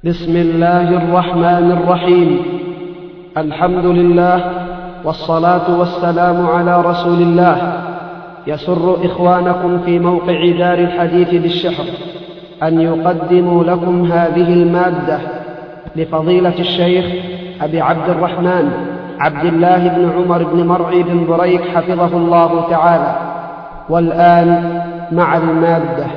بسم الله الرحمن الرحيم. الحمد لله والصلاة والسلام على رسول الله. يسر إخوانكم في موقع دار الحديث بالشحر أن يقدموا لكم هذه المادة لفضيلة الشيخ أبي عبد الرحمن عبد الله بن عمر بن مرعي بن بريك حفظه الله تعالى. والآن مع المادة.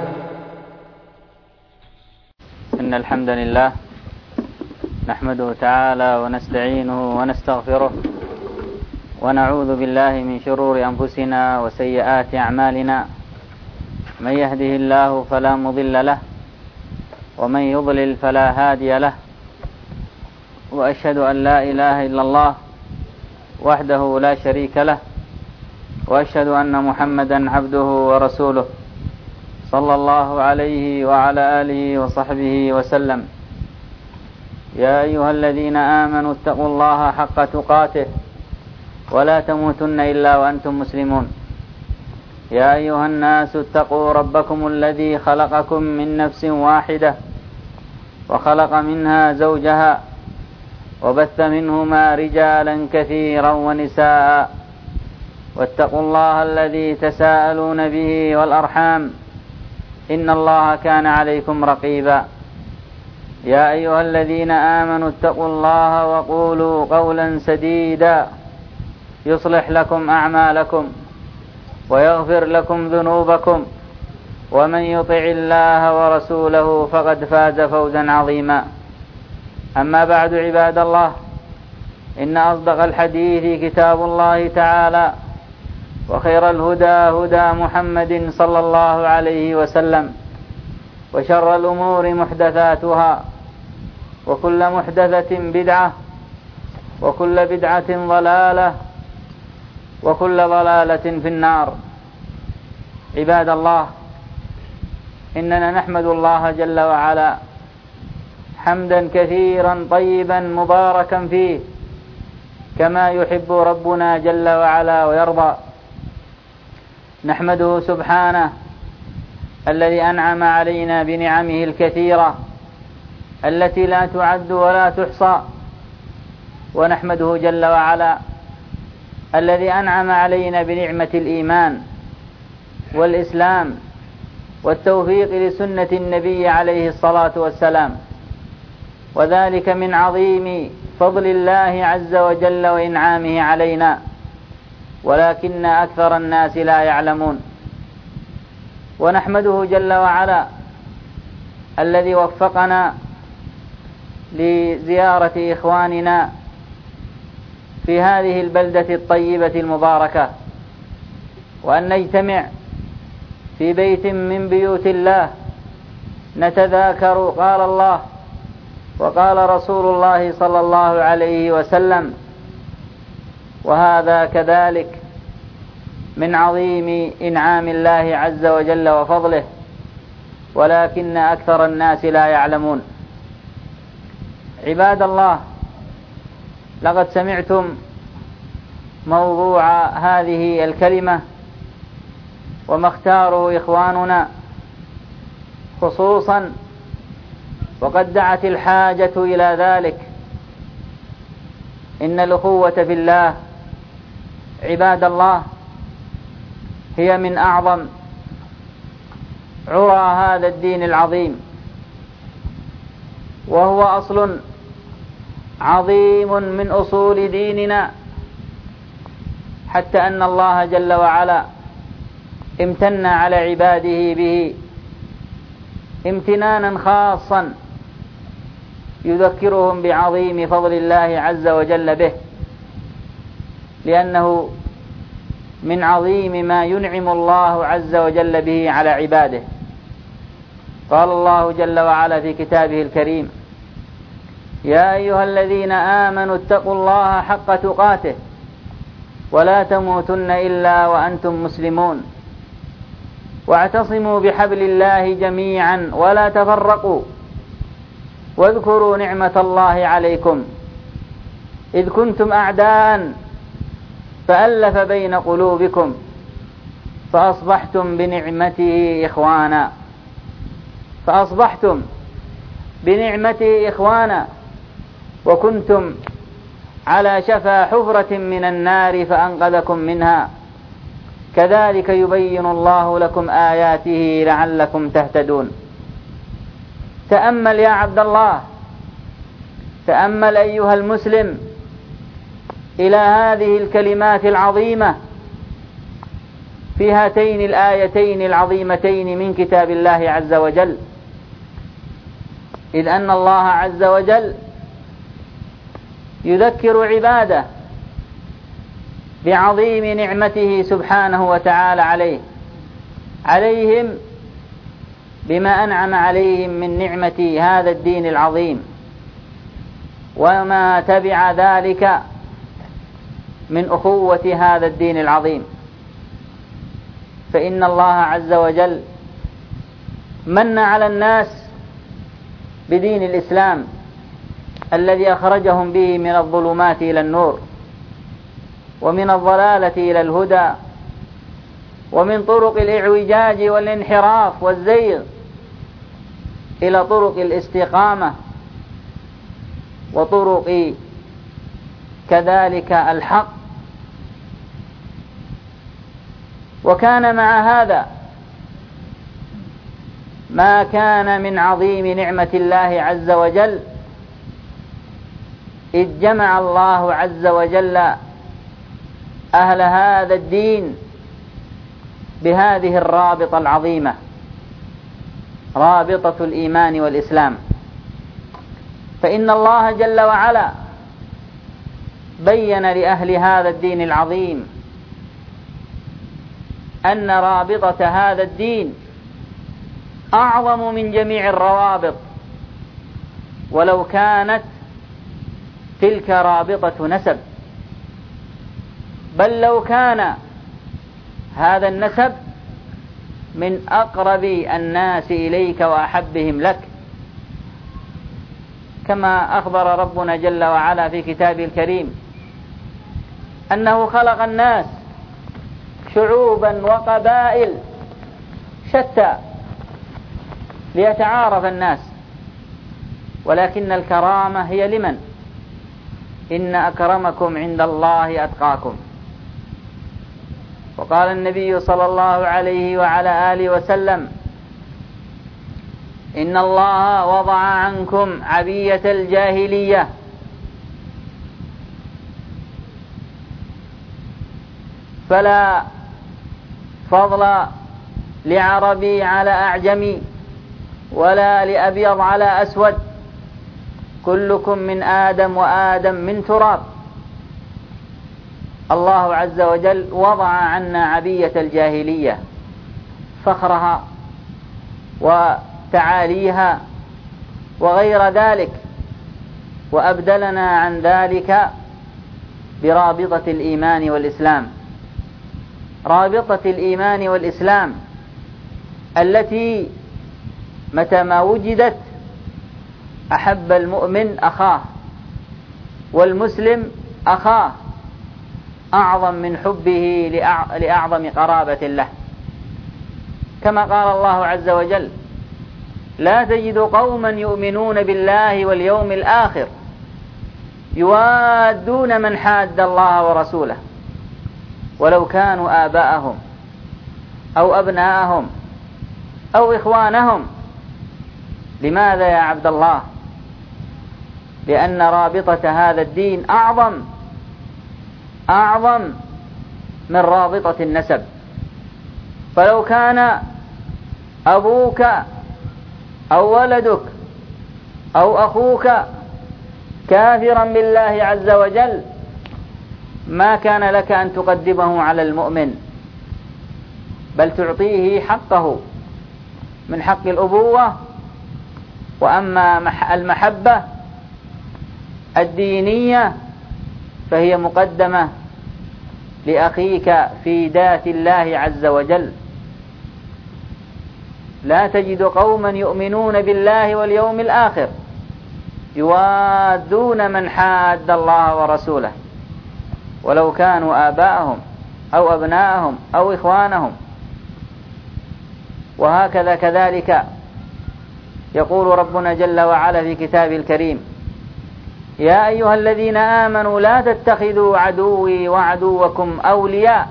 إن الحمد لله نحمده تعالى ونستعينه ونستغفره ونعوذ بالله من شرور أنفسنا وسيئات أعمالنا. من يهده الله فلا مضل له ومن يضلل فلا هادي له، وأشهد أن لا إله إلا الله وحده لا شريك له، وأشهد أن محمدا عبده ورسوله صلى الله عليه وعلى آله وصحبه وسلم. يا أيها الذين آمنوا اتقوا الله حق تقاته ولا تموتن إلا وأنتم مسلمون. يا أيها الناس اتقوا ربكم الذي خلقكم من نفس واحدة وخلق منها زوجها وبث منهما رجالا كثيرا ونساء، واتقوا الله الذي تساءلون به والأرحام إن الله كان عليكم رقيبا. يا أيها الذين آمنوا اتقوا الله وقولوا قولا سديدا يصلح لكم أعمالكم ويغفر لكم ذنوبكم، ومن يطع الله ورسوله فقد فاز فوزا عظيما. أما بعد، عباد الله، إن أصدق الحديث كتاب الله تعالى، وخير الهدى هدى محمد صلى الله عليه وسلم، وشر الأمور محدثاتها، وكل محدثة بدعة، وكل بدعة ضلالة، وكل ضلالة في النار. عباد الله، إننا نحمد الله جل وعلا حمدا كثيرا طيبا مباركا فيه كما يحب ربنا جل وعلا ويرضى. نحمده سبحانه الذي أنعم علينا بنعمه الكثيرة التي لا تعد ولا تحصى، ونحمده جل وعلا الذي أنعم علينا بنعمة الإيمان والإسلام والتوفيق لسنة النبي عليه الصلاة والسلام، وذلك من عظيم فضل الله عز وجل وإنعامه علينا، ولكن أكثر الناس لا يعلمون. ونحمده جل وعلا الذي وفقنا لزيارة إخواننا في هذه البلدة الطيبة المباركة، وأن نجتمع في بيت من بيوت الله نتذاكر قال الله وقال رسول الله صلى الله عليه وسلم، وهذا كذلك من عظيم إنعام الله عز وجل وفضله، ولكن أكثر الناس لا يعلمون. عباد الله، لقد سمعتم موضوع هذه الكلمة وما اختاره إخواننا خصوصا، وقد دعت الحاجة إلى ذلك. إن الأخوة في الله عباد الله هي من أعظم عرى هذا الدين العظيم، وهو أصل عظيم من أصول ديننا، حتى أن الله جل وعلا امتن على عباده به امتنانا خاصا يذكرهم بعظيم فضل الله عز وجل به، لأنه من عظيم ما ينعم الله عز وجل به على عباده. قال الله جل وعلا في كتابه الكريم: يا أيها الذين آمنوا اتقوا الله حق تقاته ولا تموتن إلا وأنتم مسلمون، واعتصموا بحبل الله جميعا ولا تفرقوا، واذكروا نعمة الله عليكم إذ كنتم أعداء فألف بين قلوبكم فأصبحتم بنعمته إخوانا. فأصبحتم بنعمته إخوانا، وكنتم على شفا حفرة من النار فأنقذكم منها، كذلك يبين الله لكم آياته لعلكم تهتدون. تأمل يا عبد الله، تأمل أيها المسلم إلى هذه الكلمات العظيمة في هاتين الآيتين العظيمتين من كتاب الله عز وجل، إذ أن الله عز وجل يذكر عباده بعظيم نعمته سبحانه وتعالى عليهم بما أنعم عليهم من نعمة هذا الدين العظيم، وما تبع ذلك من أخوة هذا الدين العظيم. فإن الله عز وجل من على الناس بدين الإسلام الذي أخرجهم به من الظلمات إلى النور، ومن الضلالة إلى الهدى، ومن طرق الإعوجاج والانحراف والزيغ إلى طرق الاستقامة وطرق كذلك الحق. وكان مع هذا ما كان من عظيم نعمة الله عز وجل، إذ جمع الله عز وجل أهل هذا الدين بهذه الرابطة العظيمة، رابطة الإيمان والإسلام. فإن الله جل وعلا بين لأهل هذا الدين العظيم أن رابطة هذا الدين أعظم من جميع الروابط، ولو كانت تلك رابطة نسب، بل لو كان هذا النسب من أقرب الناس إليك وأحبهم لك، كما أخبر ربنا جل وعلا في كتابه الكريم أنه خلق الناس شعوبا وقبائل شتى ليتعارف الناس، ولكن الكرامة هي لمن؟ إن أكرمكم عند الله أتقاكم. وقال النبي صلى الله عليه وعلى آله وسلم: إن الله وضع عنكم عبية الجاهلية فلا فضل لعربي على أعجمي ولا لأبيض على أسود، كلكم من آدم وآدم من تراب. الله عز وجل وضع عنا عبية الجاهلية، فخرها وتعاليها وغير ذلك، وأبدلنا عن ذلك برابطة الإيمان والإسلام، رابطة الإيمان والإسلام التي متى ما وجدت أحب المؤمن أخاه والمسلم أخاه أعظم من حبه لأعظم قرابة له، كما قال الله عز وجل: لا تجد قوما يؤمنون بالله واليوم الآخر يوادون من حاد الله ورسوله ولو كانوا آباءهم أو أبناءهم أو إخوانهم. لماذا يا عبد الله؟ لأن رابطة هذا الدين أعظم من رابطة النسب. فلو كان أبوك أو ولدك أو أخوك كافرا بالله عز وجل ما كان لك أن تقدمه على المؤمن، بل تعطيه حقه من حق الأبوة. وأما المحبة الدينية فهي مقدمة لأخيك في ذات الله عز وجل. لا تجد قوما يؤمنون بالله واليوم الآخر يوادون من حاد الله ورسوله ولو كانوا آباءهم أو أبناءهم أو إخوانهم. وهكذا كذلك يقول ربنا جل وعلا في كتابه الكريم: يا أيها الذين آمنوا لا تتخذوا عدوي وعدوكم أولياء.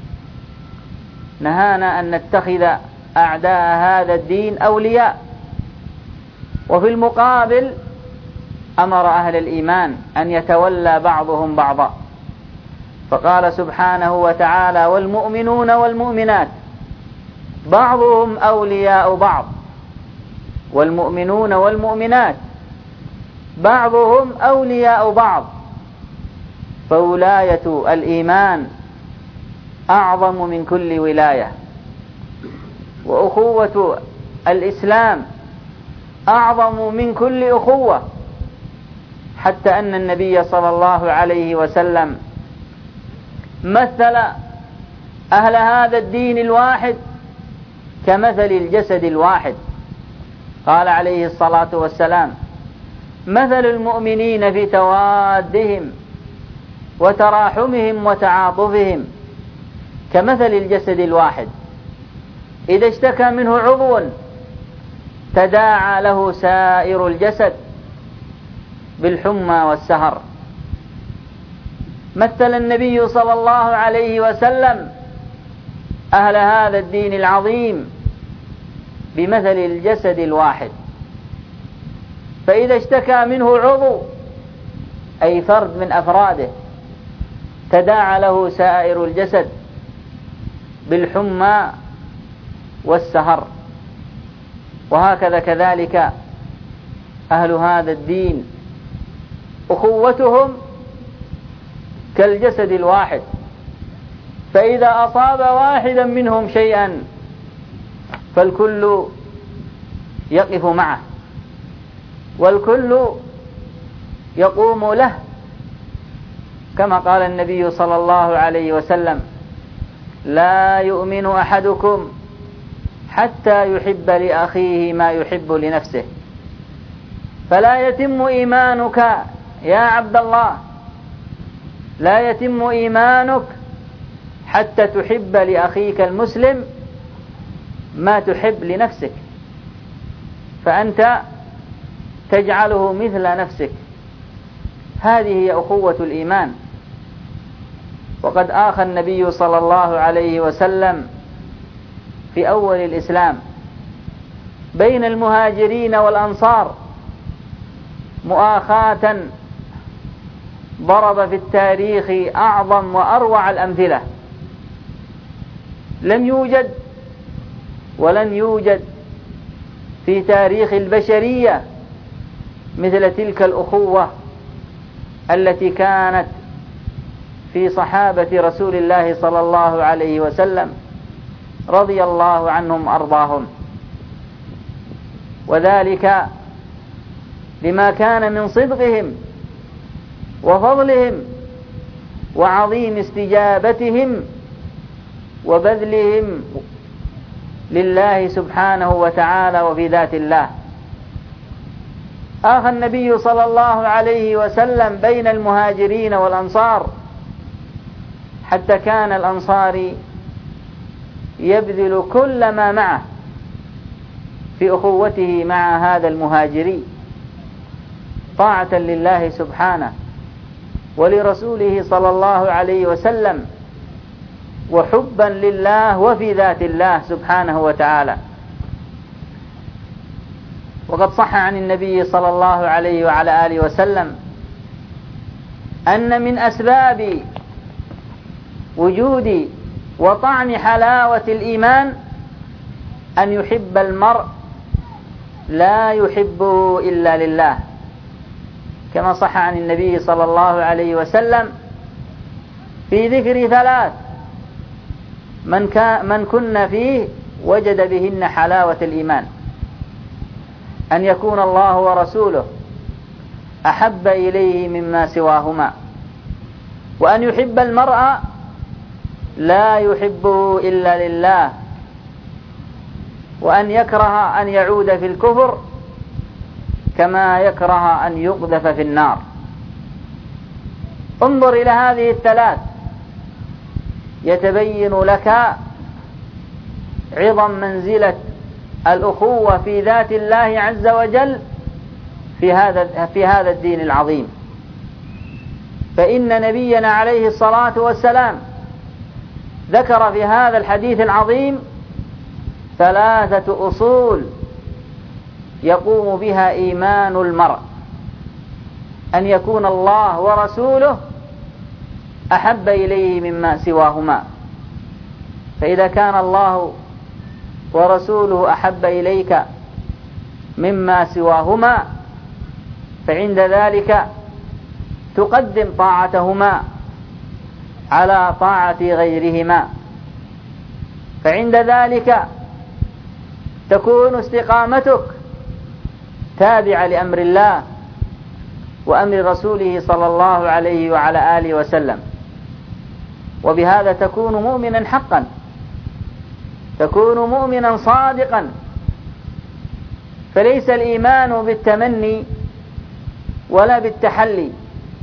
نهانا أن نتخذ أعداء هذا الدين أولياء. وفي المقابل أمر أهل الإيمان أن يتولى بعضهم بعضا، فقال سبحانه وتعالى: والمؤمنون والمؤمنات بعضهم أولياء بعض. والمؤمنون والمؤمنات بعضهم أولياء بعض. فولاية الإيمان أعظم من كل ولاية، وأخوة الإسلام أعظم من كل أخوة، حتى أن النبي صلى الله عليه وسلم مثل أهل هذا الدين الواحد كمثل الجسد الواحد. قال عليه الصلاة والسلام: مثل المؤمنين في توادهم وتراحمهم وتعاطفهم كمثل الجسد الواحد، إذا اشتكى منه عضو تداعى له سائر الجسد بالحمى والسهر. مثل النبي صلى الله عليه وسلم أهل هذا الدين العظيم بمثل الجسد الواحد، فإذا اشتكى منه عضو أي فرد من أفراده تداعى له سائر الجسد بالحمى والسهر. وهكذا كذلك أهل هذا الدين أخوتهم كالجسد الواحد، فإذا أصاب واحدا منهم شيئا فالكل يقف معه والكل يقوم له، كما قال النبي صلى الله عليه وسلم: لا يؤمن أحدكم حتى يحب لأخيه ما يحب لنفسه. فلا يتم إيمانك يا عبد الله، لا يتم إيمانك حتى تحب لأخيك المسلم ما تحب لنفسك، فأنت تجعله مثل نفسك. هذه هي أخوة الإيمان. وقد آخى النبي صلى الله عليه وسلم في أول الإسلام بين المهاجرين والأنصار مؤاخاة ضرب في التاريخ أعظم وأروع الأمثلة. لم يوجد ولن يوجد في تاريخ البشرية مثل تلك الأخوة التي كانت في صحابة رسول الله صلى الله عليه وسلم رضي الله عنهم أرضاهم، وذلك لما كان من صدقهم وفضلهم وعظيم استجابتهم وبذلهم لله سبحانه وتعالى وفي ذات الله. آخى النبي صلى الله عليه وسلم بين المهاجرين والأنصار، حتى كان الأنصاري يبذل كل ما معه في أخوته مع هذا المهاجري طاعة لله سبحانه ولرسوله صلى الله عليه وسلم، وحبا لله وفي ذات الله سبحانه وتعالى. وقد صح عن النبي صلى الله عليه وعلى آله وسلم أن من أسباب وجود وطعم حلاوة الإيمان أن يحب المرء لا يحبه إلا لله، كما صح عن النبي صلى الله عليه وسلم في ذكر ثلاث من كن فيه وجد بهن حلاوة الإيمان: أن يكون الله ورسوله أحب إليه مما سواهما، وأن يحب المرء لا يحبه إلا لله، وأن يكره أن يعود في الكفر كما يكره أن يقذف في النار. انظر إلى هذه الثلاث يتبين لك عظم منزلة الأخوة في ذات الله عز وجل في هذا الدين العظيم. فإن نبينا عليه الصلاة والسلام ذكر في هذا الحديث العظيم 3 أصول يقوم بها إيمان المرء: أن يكون الله ورسوله أحب إليه مما سواهما، فإذا كان الله ورسوله أحب إليك مما سواهما فعند ذلك تقدم طاعتهما على طاعة غيرهما، فعند ذلك تكون استقامتك تابعة لأمر الله وأمر رسوله صلى الله عليه وعلى آله وسلم، وبهذا تكون مؤمنا حقا، تكون مؤمنا صادقا. فليس الإيمان بالتمني ولا بالتحلي،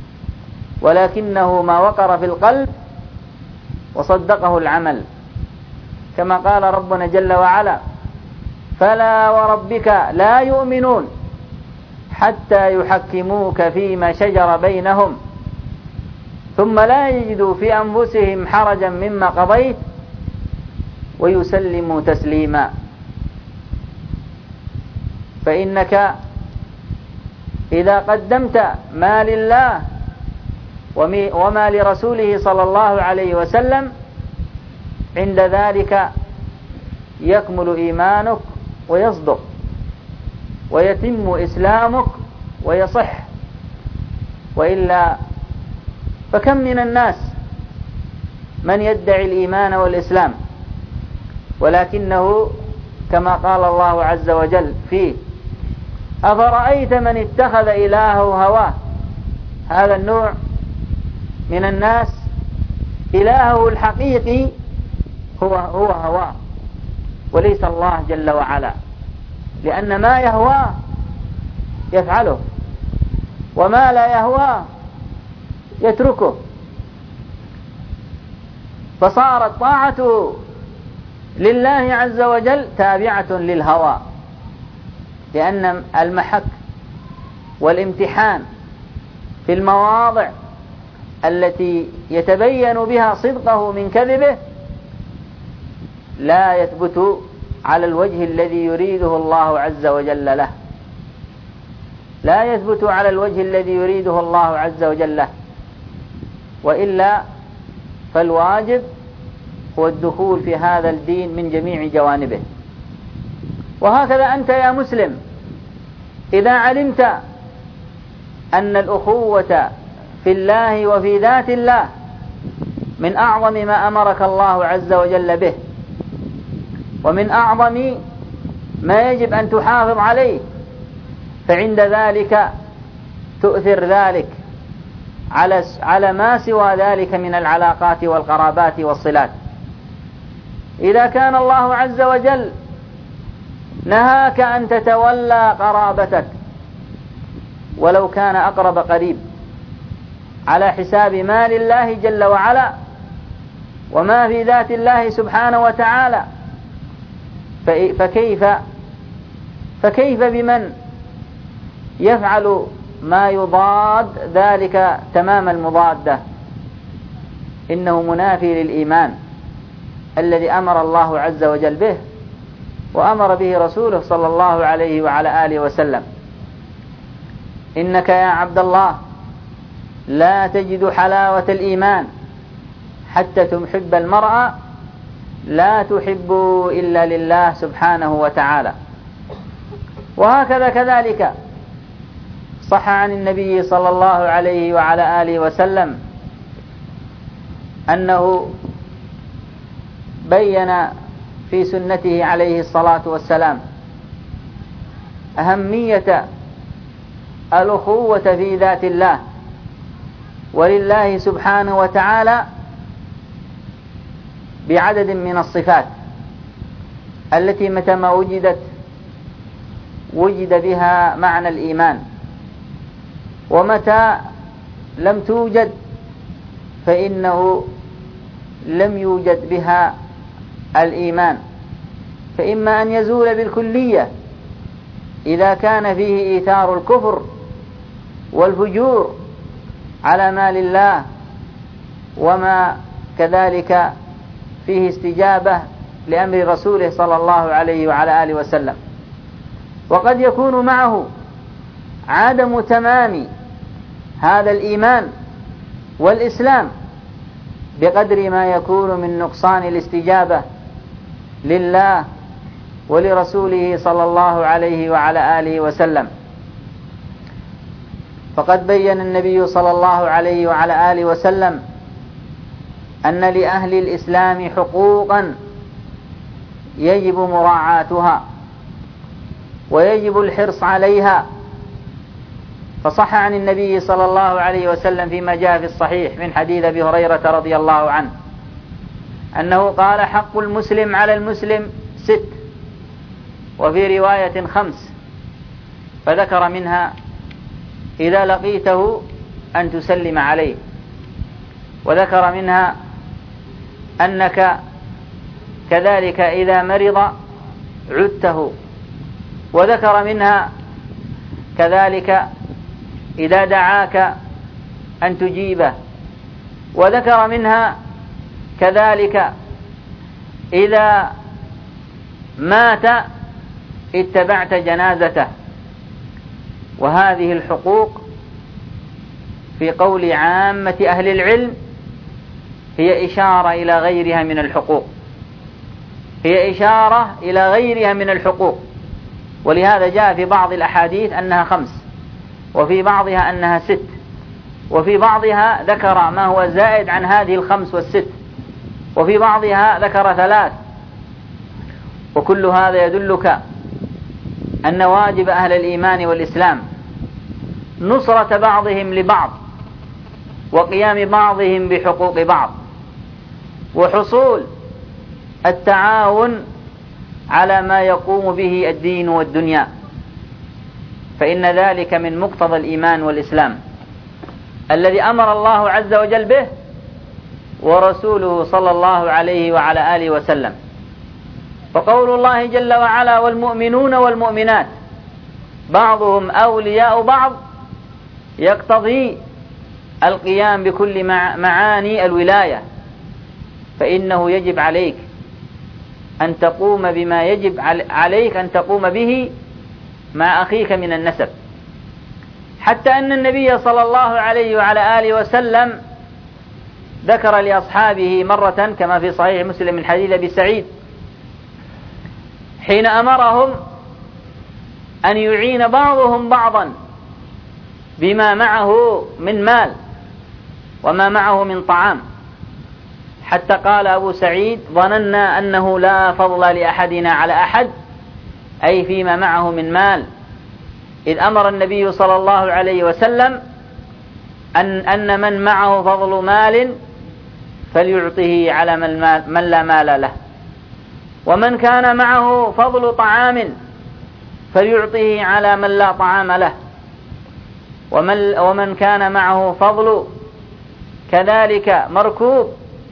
ولكنه ما وقر في القلب وصدقه العمل، كما قال ربنا جل وعلا: فلا وربك لا يؤمنون حتى يحكموك فيما شجر بينهم ثم لا يجدوا في أنفسهم حرجا مما قضيت ويسلموا تسليما. فإنك إذا قدمت ما لله وما لرسوله صلى الله عليه وسلم عند ذلك يكمل إيمانك ويصدق ويتم إسلامك ويصح. وإلا فكم من الناس من يدعي الإيمان والإسلام ولكنه كما قال الله عز وجل فيه: أفرأيت من اتخذ إلهه هواه. هذا النوع من الناس إلهه الحقيقي هو هواه وليس الله جل وعلا، لأن ما يهواه يفعله وما لا يهواه يتركه، فصارت طاعته لله عز وجل تابعة للهوى، لأن المحك والامتحان في المواضع التي يتبين بها صدقه من كذبه لا يثبت على الوجه الذي يريده الله عز وجل له، لا يثبت على الوجه الذي يريده الله عز وجل له، وإلا فالواجب هو الدخول في هذا الدين من جميع جوانبه. وهكذا أنت يا مسلم إذا علمت أن الأخوة في الله وفي ذات الله من أعظم ما أمرك الله عز وجل به ومن أعظم ما يجب أن تحافظ عليه، فعند ذلك تؤثر ذلك على ما سوى ذلك من العلاقات والقرابات والصلات. إذا كان الله عز وجل نهاك أن تتولى قرابتك ولو كان أقرب قريب على حساب مال الله جل وعلا وما في ذات الله سبحانه وتعالى، فكيف بمن يفعل ما يضاد ذلك تمام المضادة؟ إنه منافي للإيمان الذي أمر الله عز وجل به وأمر به رسوله صلى الله عليه وعلى آله وسلم. إنك يا عبد الله لا تجد حلاوة الإيمان حتى تحب المرء لا تحب إلا لله سبحانه وتعالى. وهكذا كذلك صح عن النبي صلى الله عليه وعلى آله وسلم أنه بين في سنته عليه الصلاة والسلام أهمية الأخوة في ذات الله ولله سبحانه وتعالى بعدد من الصفات التي متى ما وجد بها معنى الإيمان، ومتى لم توجد فإنه لم يوجد بها الإيمان. فإما أن يزول بالكلية إذا كان فيه إيثار الكفر والفجور على مال الله، وما كذلك فيه استجابة لأمر رسوله صلى الله عليه وعلى آله وسلم. وقد يكون معه عدم تمام هذا الإيمان والإسلام بقدر ما يكون من نقصان الاستجابة لله ولرسوله صلى الله عليه وعلى آله وسلم. فقد بين النبي صلى الله عليه وعلى آله وسلم أن لأهل الإسلام حقوقا يجب مراعاتها ويجب الحرص عليها. فصح عن النبي صلى الله عليه وسلم فيما جاء في الصحيح من حديث أبي هريرة رضي الله عنه أنه قال: حق المسلم على المسلم 6، وفي رواية 5، فذكر منها: إذا لقيته أن تسلم عليه، وذكر منها أنك كذلك إذا مرض عدته، وذكر منها كذلك إذا دعاك أن تجيبه، وذكر منها كذلك إذا مات اتبعت جنازته. وهذه الحقوق في قول عامة أهل العلم هي إشارة إلى غيرها من الحقوق، هي إشارة إلى غيرها من الحقوق. ولهذا جاء في بعض الأحاديث أنها 5، وفي بعضها أنها 6، وفي بعضها ذكر ما هو زائد عن هذه 5 و6، وفي بعضها ذكر 3. وكل هذا يدلك أن واجب أهل الإيمان والإسلام نصرة بعضهم لبعض، وقيام بعضهم بحقوق بعض، وحصول التعاون على ما يقوم به الدين والدنيا. فإن ذلك من مقتضى الإيمان والإسلام الذي أمر الله عز وجل به ورسوله صلى الله عليه وعلى آله وسلم. فقول الله جل وعلا: والمؤمنون والمؤمنات بعضهم أولياء بعض، يقتضي القيام بكل معاني الولاية. فإنه يجب عليك أن تقوم بما يجب عليك أن تقوم به مع أخيك من النسب، حتى أن النبي صلى الله عليه وعلى آله وسلم ذكر لأصحابه مرة كما في صحيح مسلم من حديث أبي سعيد حين أمرهم أن يعين بعضهم بعضا بما معه من مال وما معه من طعام، حتى قال أبو سعيد: ظننا أنه لا فضل لأحدنا على أحد، أي فيما معه من مال، إذ أمر النبي صلى الله عليه وسلم أن من معه فضل مال فليعطه على من لا مال له، ومن كان معه فضل طعام فليعطه على من لا طعام له، ومن كان معه فضل كذلك مركوب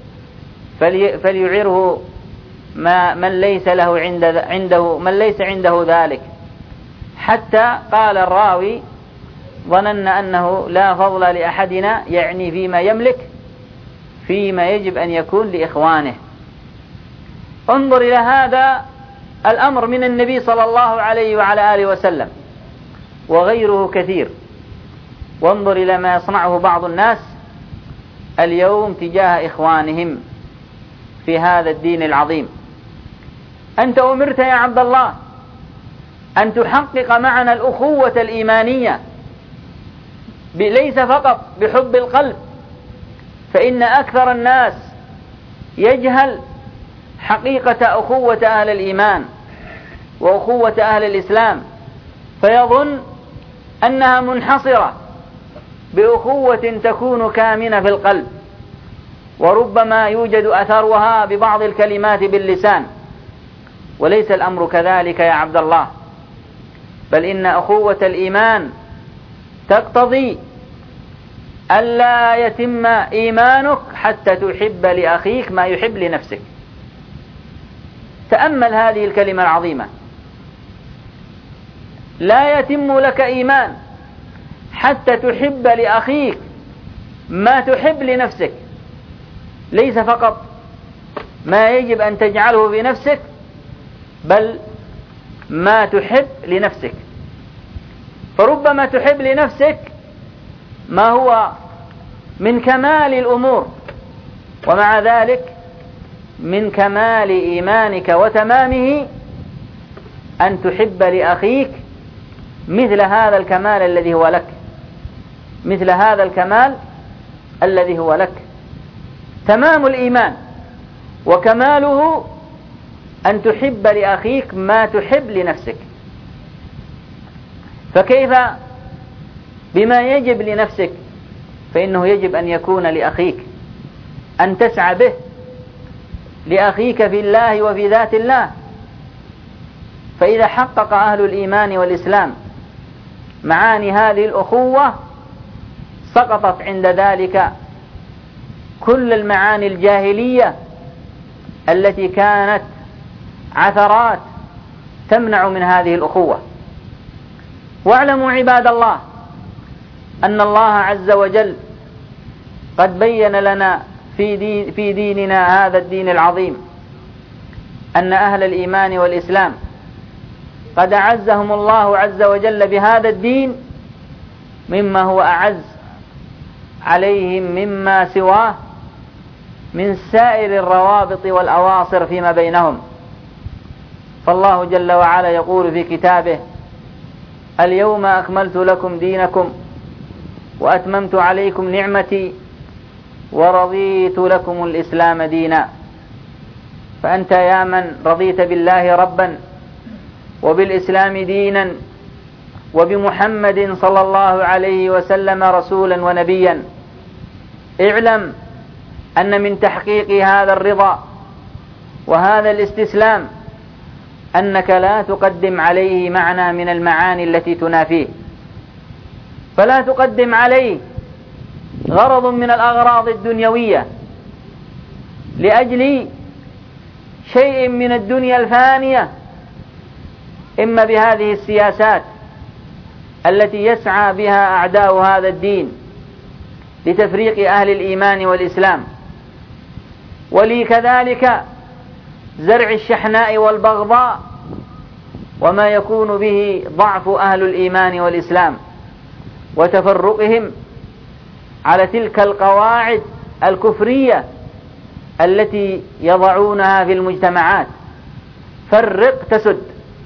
فليعره من ليس له من ليس عنده ذلك. حتى قال الراوي: ظننا أنه لا فضل لأحدنا، يعني فيما يملك، فيما يجب أن يكون لإخوانه. انظر إلى هذا الأمر من النبي صلى الله عليه وعلى آله وسلم، وغيره كثير. وانظر إلى ما يصنعه بعض الناس اليوم تجاه إخوانهم في هذا الدين العظيم. أنت أمرت يا عبد الله أن تحقق معنا الأخوة الإيمانية، ليس فقط بحب القلب، فإن أكثر الناس يجهل حقيقة أخوة أهل الإيمان وأخوة أهل الإسلام، فيظن أنها منحصرة بأخوة تكون كامنة في القلب، وربما يوجد أثرها ببعض الكلمات باللسان. وليس الأمر كذلك يا عبد الله، بل إن أخوة الإيمان تقتضي ألا يتم إيمانك حتى تحب لأخيك ما يحب لنفسك. تأمل هذه الكلمة العظيمة: لا يتم لك إيمان حتى تحب لأخيك ما تحب لنفسك. ليس فقط ما يجب أن تجعله بنفسك، بل ما تحب لنفسك. فربما تحب لنفسك ما هو من كمال الأمور، ومع ذلك من كمال إيمانك وتمامه أن تحب لأخيك مثل هذا الكمال الذي هو لك، مثل هذا الكمال الذي هو لك. تمام الإيمان وكماله أن تحب لأخيك ما تحب لنفسك. فكيف بما يجب لنفسك؟ فإنه يجب أن يكون لأخيك، أن تسعى به لأخيك في الله وفي ذات الله. فإذا حقق أهل الإيمان والإسلام معاني هذه الأخوة سقطت عند ذلك كل المعاني الجاهلية التي كانت عثرات تمنع من هذه الأخوة. واعلموا عباد الله أن الله عز وجل قد بين لنا في ديننا هذا الدين العظيم أن أهل الإيمان والإسلام قد أعزهم الله عز وجل بهذا الدين مما هو أعز عليهم مما سواه من سائر الروابط والأواصر فيما بينهم. فالله جل وعلا يقول في كتابه: اليوم أكملت لكم دينكم وأتممت عليكم نعمتي ورضيت لكم الإسلام دينا. فأنت يا من رضيت بالله ربا وبالإسلام دينا وبمحمد صلى الله عليه وسلم رسولا ونبيا، اعلم أن من تحقيق هذا الرضا وهذا الاستسلام أنك لا تقدم عليه معنى من المعاني التي تنافيه، فلا تقدم عليه غرض من الأغراض الدنيوية لأجل شيء من الدنيا الفانية، إما بهذه السياسات التي يسعى بها أعداء هذا الدين لتفريق أهل الإيمان والإسلام، ولكذلك زرع الشحناء والبغضاء وما يكون به ضعف أهل الإيمان والإسلام وتفرقهم على تلك القواعد الكفرية التي يضعونها في المجتمعات: فرق تسد.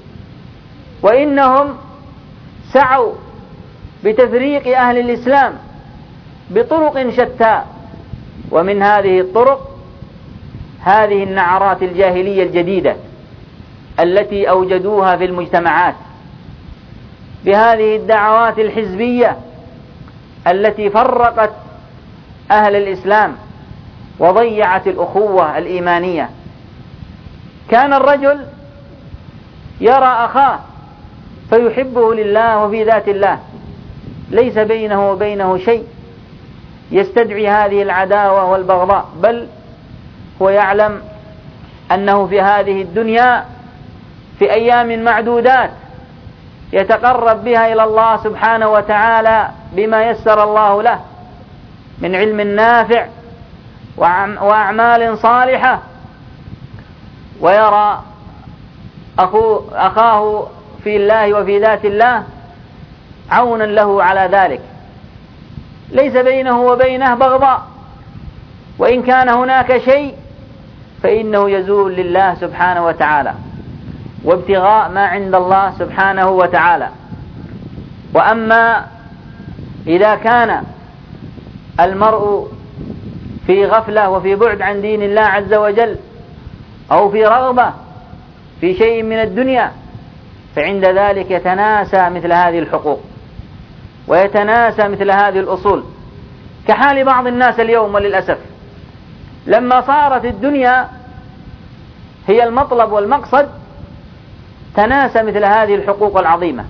وإنهم سعوا بتفريق أهل الإسلام بطرق شتى، ومن هذه الطرق هذه النعرات الجاهلية الجديدة التي أوجدوها في المجتمعات بهذه الدعوات الحزبية التي فرقت أهل الإسلام وضيعت الأخوة الإيمانية. كان الرجل يرى أخاه فيحبه لله وفي ذات الله، ليس بينه وبينه شيء يستدعي هذه العداوة والبغضاء، بل هو يعلم أنه في هذه الدنيا في أيام معدودات يتقرب بها إلى الله سبحانه وتعالى بما يسر الله له من علم نافع وأعمال صالحة، ويرى أخاه في الله وفي ذات الله عونا له على ذلك، ليس بينه وبينه بغضاء، وإن كان هناك شيء فإنه يزول لله سبحانه وتعالى وابتغاء ما عند الله سبحانه وتعالى. وأما إذا كان المرء في غفلة وفي بعد عن دين الله عز وجل أو في رغبة في شيء من الدنيا، فعند ذلك يتناسى مثل هذه الحقوق ويتناسى مثل هذه الأصول، كحال بعض الناس اليوم وللأسف، لما صارت الدنيا هي المطلب والمقصد تناسى مثل هذه الحقوق العظيمة،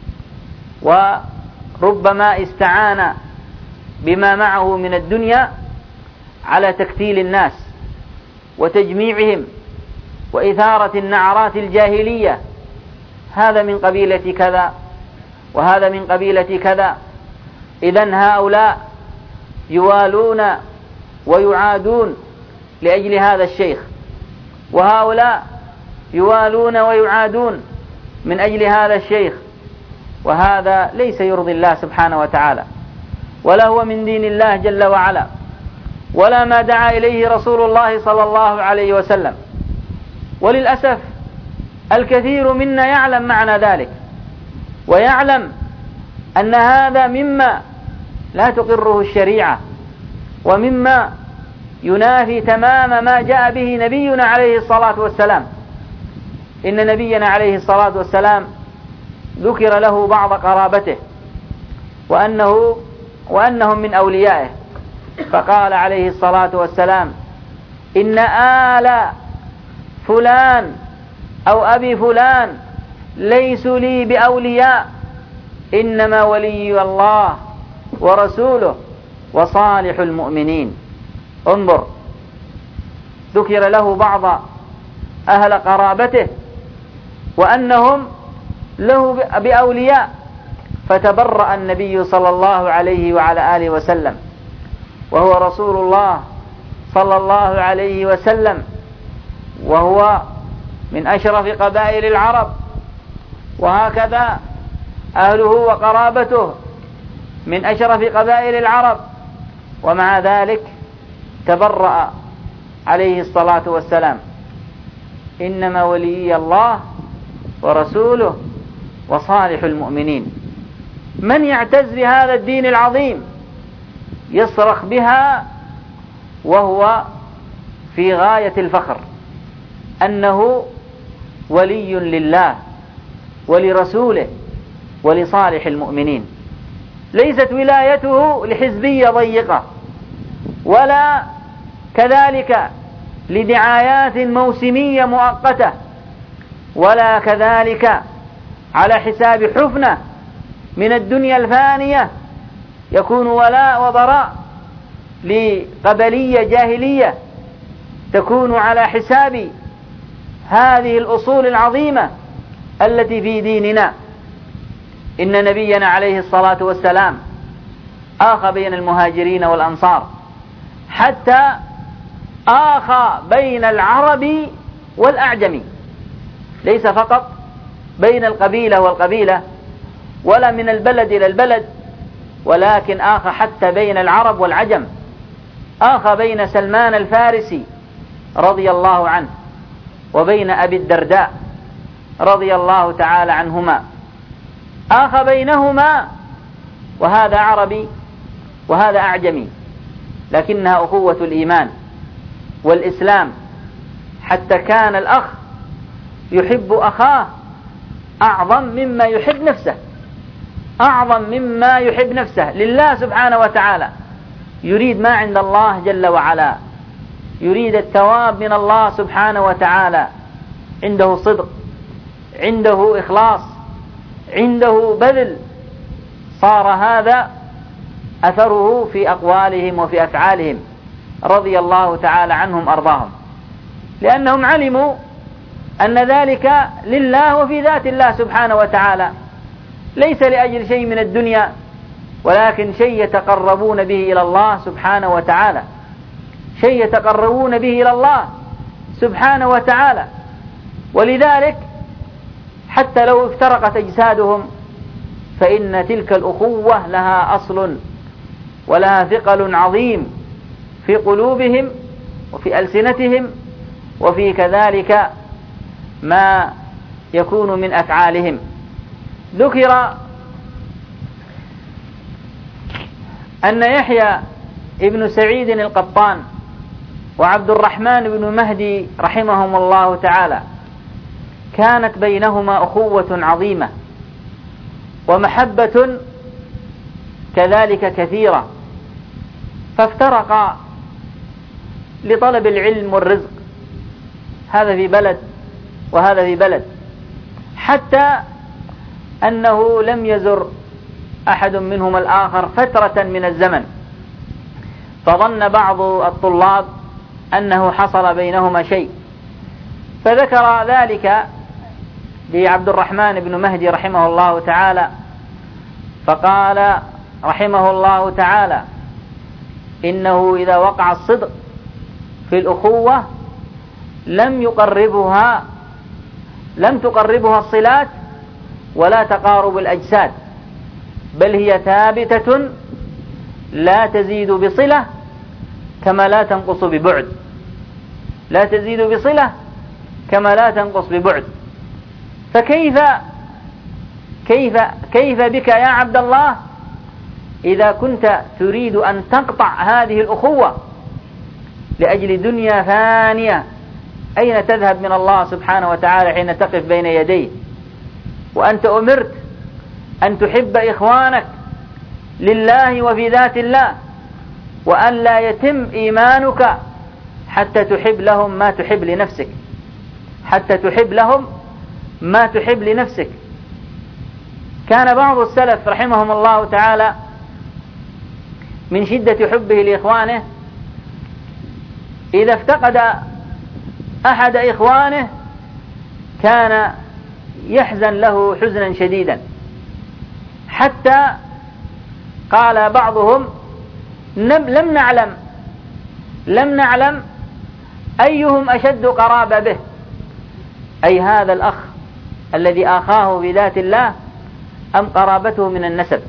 وربما استعان بما معه من الدنيا على تكتيل الناس وتجميعهم وإثارة النعرات الجاهلية، هذا من قبيلة كذا وهذا من قبيلة كذا. إذن هؤلاء يوالون ويعادون لأجل هذا الشيخ، وهؤلاء يوالون ويعادون من أجل هذا الشيخ، وهذا ليس يرضي الله سبحانه وتعالى، ولا هو من دين الله جل وعلا، ولا ما دعا إليه رسول الله صلى الله عليه وسلم. وللأسف الكثير منا يعلم معنى ذلك، ويعلم أن هذا مما لا تقره الشريعة، ومما ينافي تمام ما جاء به نبينا عليه الصلاة والسلام. إن نبينا عليه الصلاة والسلام ذكر له بعض قرابته وأنهم من أوليائه، فقال عليه الصلاة والسلام: إن آل فلان أو أبي فلان ليسوا لي بأولياء، إنما ولي الله ورسوله وصالح المؤمنين. انظر، ذكر له بعض أهل قرابته وأنهم له بأولياء، فتبرأ النبي صلى الله عليه وعلى آله وسلم، وهو رسول الله صلى الله عليه وسلم، وهو من أشرف قبائل العرب، وهكذا أهله وقرابته من أشرف قبائل العرب، ومع ذلك تبرأ عليه الصلاة والسلام: إنما ولي الله ورسوله وصالح المؤمنين. من يعتز بهذا الدين العظيم يصرخ بها وهو في غاية الفخر أنه ولي لله ولرسوله ولصالح المؤمنين. ليست ولايته لحزبية ضيقة، ولا كذلك لدعايات موسمية مؤقتة، ولا كذلك على حساب حفنة من الدنيا الفانية يكون ولاء وبراء لقبلية جاهلية تكون على حساب هذه الأصول العظيمة التي في ديننا. إن نبينا عليه الصلاة والسلام آخى بين المهاجرين والأنصار، حتى آخى بين العرب والأعجم، ليس فقط بين القبيلة والقبيلة ولا من البلد إلى البلد، ولكن آخى حتى بين العرب والعجم. آخى بين سلمان الفارسي رضي الله عنه وبين أبي الدرداء رضي الله تعالى عنهما، آخى بينهما، وهذا عربي وهذا أعجمي، لكنها أخوة الإيمان والإسلام، حتى كان الأخ يحب أخاه أعظم مما يحب نفسه، أعظم مما يحب نفسه لله سبحانه وتعالى. يريد ما عند الله جل وعلا، يريد الثواب من الله سبحانه وتعالى، عنده صدق، عنده إخلاص، عنده بذل، صار هذا أثره في أقوالهم وفي أفعالهم رضي الله تعالى عنهم أرضاهم، لأنهم علموا أن ذلك لله وفي ذات الله سبحانه وتعالى، ليس لأجل شيء من الدنيا، ولكن شيء يتقربون به إلى الله سبحانه وتعالى، شيء يتقربون به إلى الله سبحانه وتعالى. ولذلك حتى لو افترقت أجسادهم فإن تلك الأخوة لها أصل ولها ثقل عظيم في قلوبهم وفي ألسنتهم، وفي كذلك ما يكون من أفعالهم. ذكر أن يحيى ابن سعيد القطان وعبد الرحمن بن مهدي رحمهم الله تعالى كانت بينهما أخوة عظيمة ومحبة كذلك كثيرة، فافترقا لطلب العلم والرزق، هذا في بلد وهذا في بلد، حتى أنه لم يزر أحد منهما الآخر فترة من الزمن، فظن بعض الطلاب أنه حصل بينهما شيء، فذكر ذلك لعبد الرحمن بن مهدي رحمه الله تعالى، فقال رحمه الله تعالى: إنه إذا وقع الصدق في الأخوة لم تقربها الصلات ولا تقارب الأجساد، بل هي ثابتة لا تزيد بصلة كما لا تنقص ببعد، لا تزيد بصلة كما لا تنقص ببعد. فكيف بك يا عبد الله إذا كنت تريد أن تقطع هذه الأخوة لأجل دنيا فانية؟ أين تذهب من الله سبحانه وتعالى حين تقف بين يديه وأنت أمرت أن تحب إخوانك لله وفي ذات الله، وأن لا يتم إيمانك حتى تحب لهم ما تحب لنفسك، حتى تحب لهم ما تحب لنفسك. كان بعض السلف رحمهم الله تعالى من شدة حبه لإخوانه إذا افتقد أحد إخوانه كان يحزن له حزنا شديدا، حتى قال بعضهم: لم نعلم أيهم أشد قرابة به، أي هذا الأخ الذي آخاه بذات الله أم قرابته من النسب.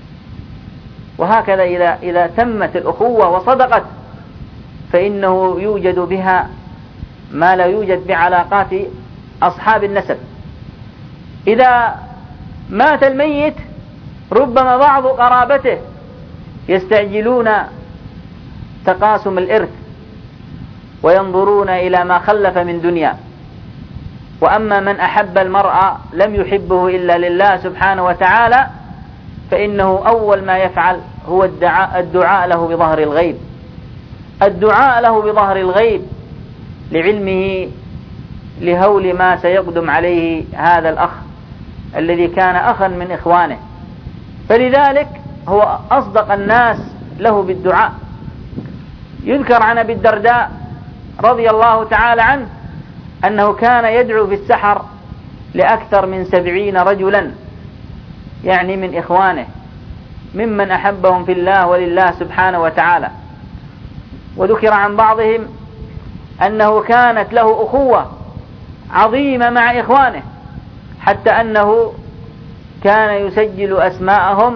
وهكذا إذا تمت الأخوة وصدقت فإنه يوجد بها ما لا يوجد بعلاقات أصحاب النسب. إذا مات الميت ربما بعض قرابته يستعجلون تقاسم الإرث وينظرون إلى ما خلف من دنيا، وأما من أحب المرء لم يحبه إلا لله سبحانه وتعالى فإنه أول ما يفعل هو الدعاء له بظهر الغيب، الدعاء له بظهر الغيب لعلمه لهول ما سيقدم عليه هذا الأخ الذي كان أخا من إخوانه، فلذلك هو أصدق الناس له بالدعاء. يذكر عن أبي الدرداء رضي الله تعالى عنه أنه كان يدعو في السحر لأكثر من 70 رجلا، يعني من إخوانه ممن أحبهم في الله ولله سبحانه وتعالى. وذكر عن بعضهم أنه كانت له أخوة عظيمة مع إخوانه، حتى أنه كان يسجل أسماءهم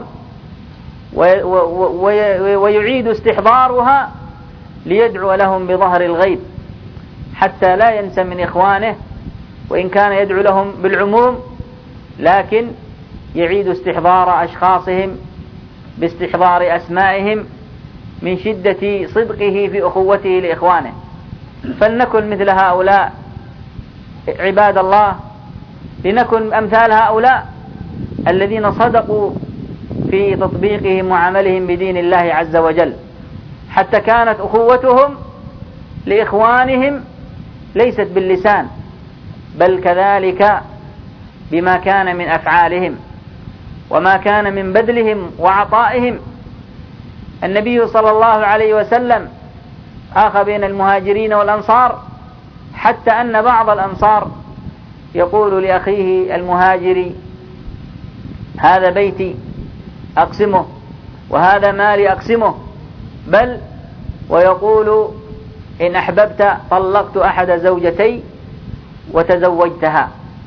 ويعيد استحضارها ليدعو لهم بظهر الغيب، حتى لا ينسى من إخوانه، وإن كان يدعو لهم بالعموم لكن يعيد استحضار أشخاصهم باستحضار أسمائهم من شدة صدقه في أخوته لإخوانه. فلنكن مثل هؤلاء عباد الله، لنكن أمثال هؤلاء الذين صدقوا في تطبيقهم وعملهم بدين الله عز وجل، حتى كانت أخوتهم لإخوانهم ليست باللسان بل كذلك بما كان من أفعالهم وما كان من بذلهم وعطائهم. النبي صلى الله عليه وسلم آخى بين المهاجرين والأنصار، حتى أن بعض الأنصار يقول لأخيه المهاجري: هذا بيتي أقسمه وهذا مالي أقسمه، بل ويقول: إن أحببت طلقت أحد زوجتي وتزوجتها.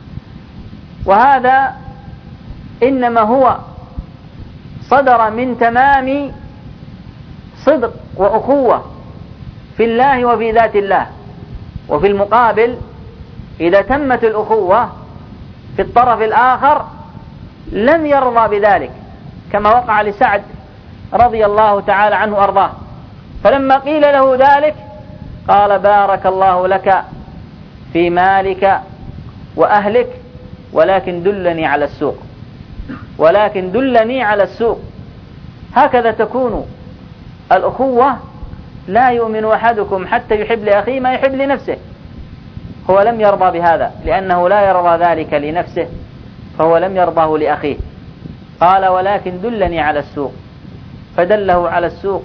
وهذا إنما هو صدر من تمام صدق وأخوة في الله وفي ذات الله. وفي المقابل إذا تمت الأخوة في الطرف الآخر لم يرضى بذلك، كما وقع لسعد رضي الله تعالى عنه أرضاه، فلما قيل له ذلك قال: بارك الله لك في مالك وأهلك، ولكن دلني على السوق، ولكن دلني على السوق. هكذا تكون الأخوة. لا يؤمن أحدكم حتى يحب لأخيه ما يحب لنفسه. هو لم يرضى بهذا لأنه لا يرضى ذلك لنفسه، فهو لم يرضاه لأخيه. قال: ولكن دلني على السوق، فدله على السوق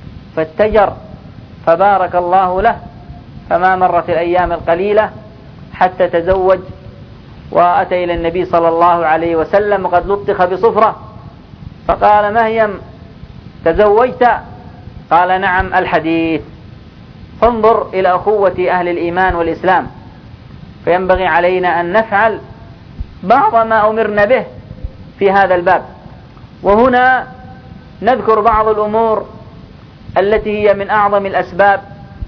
فاتجر، فبارك الله له. فما مرت الأيام القليلة حتى تزوج وأتى إلى النبي صلى الله عليه وسلم وقد لطخ بصفرة، فقال: مهيم تزوجت؟ قال: نعم، الحديث. فانظر إلى أخوة أهل الإيمان والإسلام. فينبغي علينا أن نفعل بعض ما أمرنا به في هذا الباب. وهنا نذكر بعض الأمور التي هي من أعظم الأسباب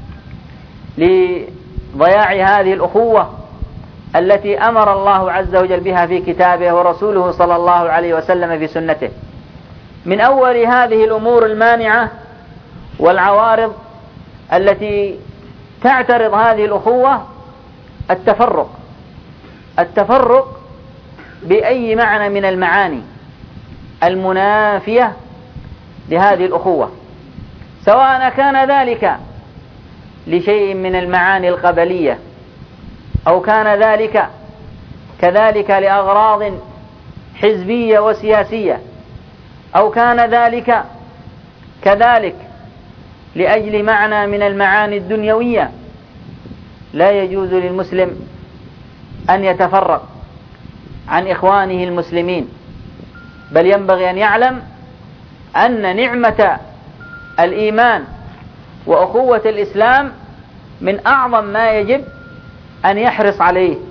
لضياع هذه الأخوة التي أمر الله عز وجل بها في كتابه ورسوله صلى الله عليه وسلم في سنته. من أول هذه الأمور المانعة والعوارض التي تعترض هذه الأخوة التفرق بأي معنى من المعاني المنافية لهذه الأخوة، سواء كان ذلك لشيء من المعاني القبلية أو كان ذلك كذلك لأغراض حزبية وسياسية، أو كان ذلك كذلك لأجل معنى من المعاني الدنيوية. لا يجوز للمسلم أن يتفرق عن إخوانه المسلمين، بل ينبغي أن يعلم أن نعمة الإيمان وأخوة الإسلام من أعظم ما يجب أن يحرص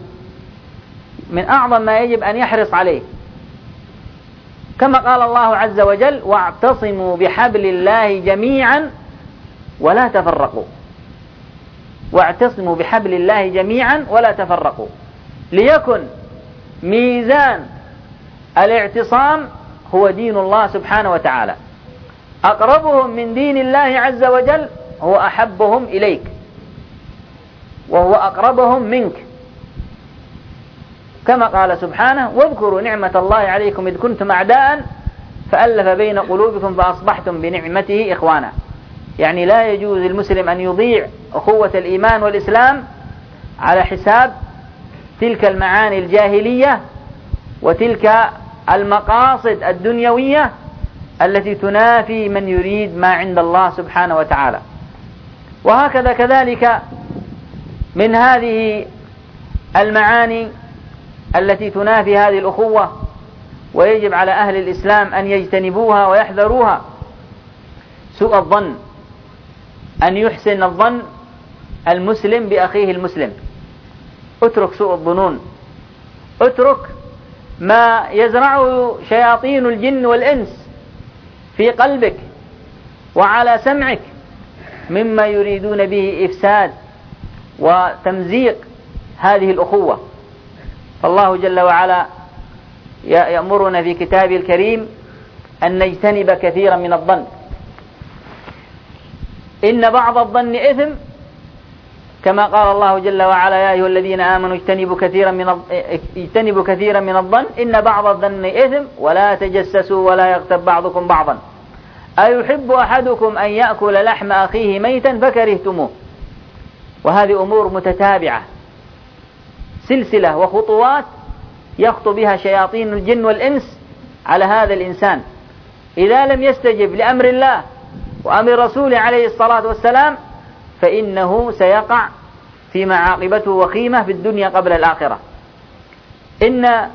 عليه، كما قال الله عز وجل: واعتصموا بحبل الله جميعا ولا تفرقوا. واعتصموا بحبل الله جميعا ولا تفرقوا، ليكن ميزان الاعتصام هو دين الله سبحانه وتعالى. أقربهم من دين الله عز وجل هو أحبهم إليك وهو أقربهم منك، كما قال سبحانه: واذكروا نعمة الله عليكم إذ كنتم أعداء فألف بين قلوبكم فأصبحتم بنعمته إخوانا. يعني لا يجوز للمسلم أن يضيع أخوة الإيمان والإسلام على حساب تلك المعاني الجاهلية وتلك المقاصد الدنيوية التي تنافي من يريد ما عند الله سبحانه وتعالى. وهكذا كذلك من هذه المعاني التي تنافي هذه الأخوة ويجب على أهل الإسلام أن يجتنبوها ويحذروها سوء الظن، أن يحسن الظن المسلم بأخيه المسلم. اترك سوء الظنون، اترك ما يزرعه شياطين الجن والإنس في قلبك وعلى سمعك مما يريدون به إفساد وتمزيق هذه الأخوة. فالله جل وعلا يأمرنا في كتابه الكريم أن نجتنب كثيرا من الظن. إن بعض الظن إثم، كما قال الله جل وعلا: يا أيها الذين آمنوا اجتنبوا كثيرا من الظن إن بعض الظن إثم ولا تجسسوا ولا يغتب بعضكم بعضا أيحب أحدكم أن يأكل لحم أخيه ميتا فكرهتموه. وهذه أمور متتابعة، سلسلة وخطوات يخطو بها شياطين الجن والإنس على هذا الإنسان. إذا لم يستجب لأمر الله وأمر رسوله عليه الصلاة والسلام فإنه سيقع في معاقبته وخيمة في الدنيا قبل الآخرة. إن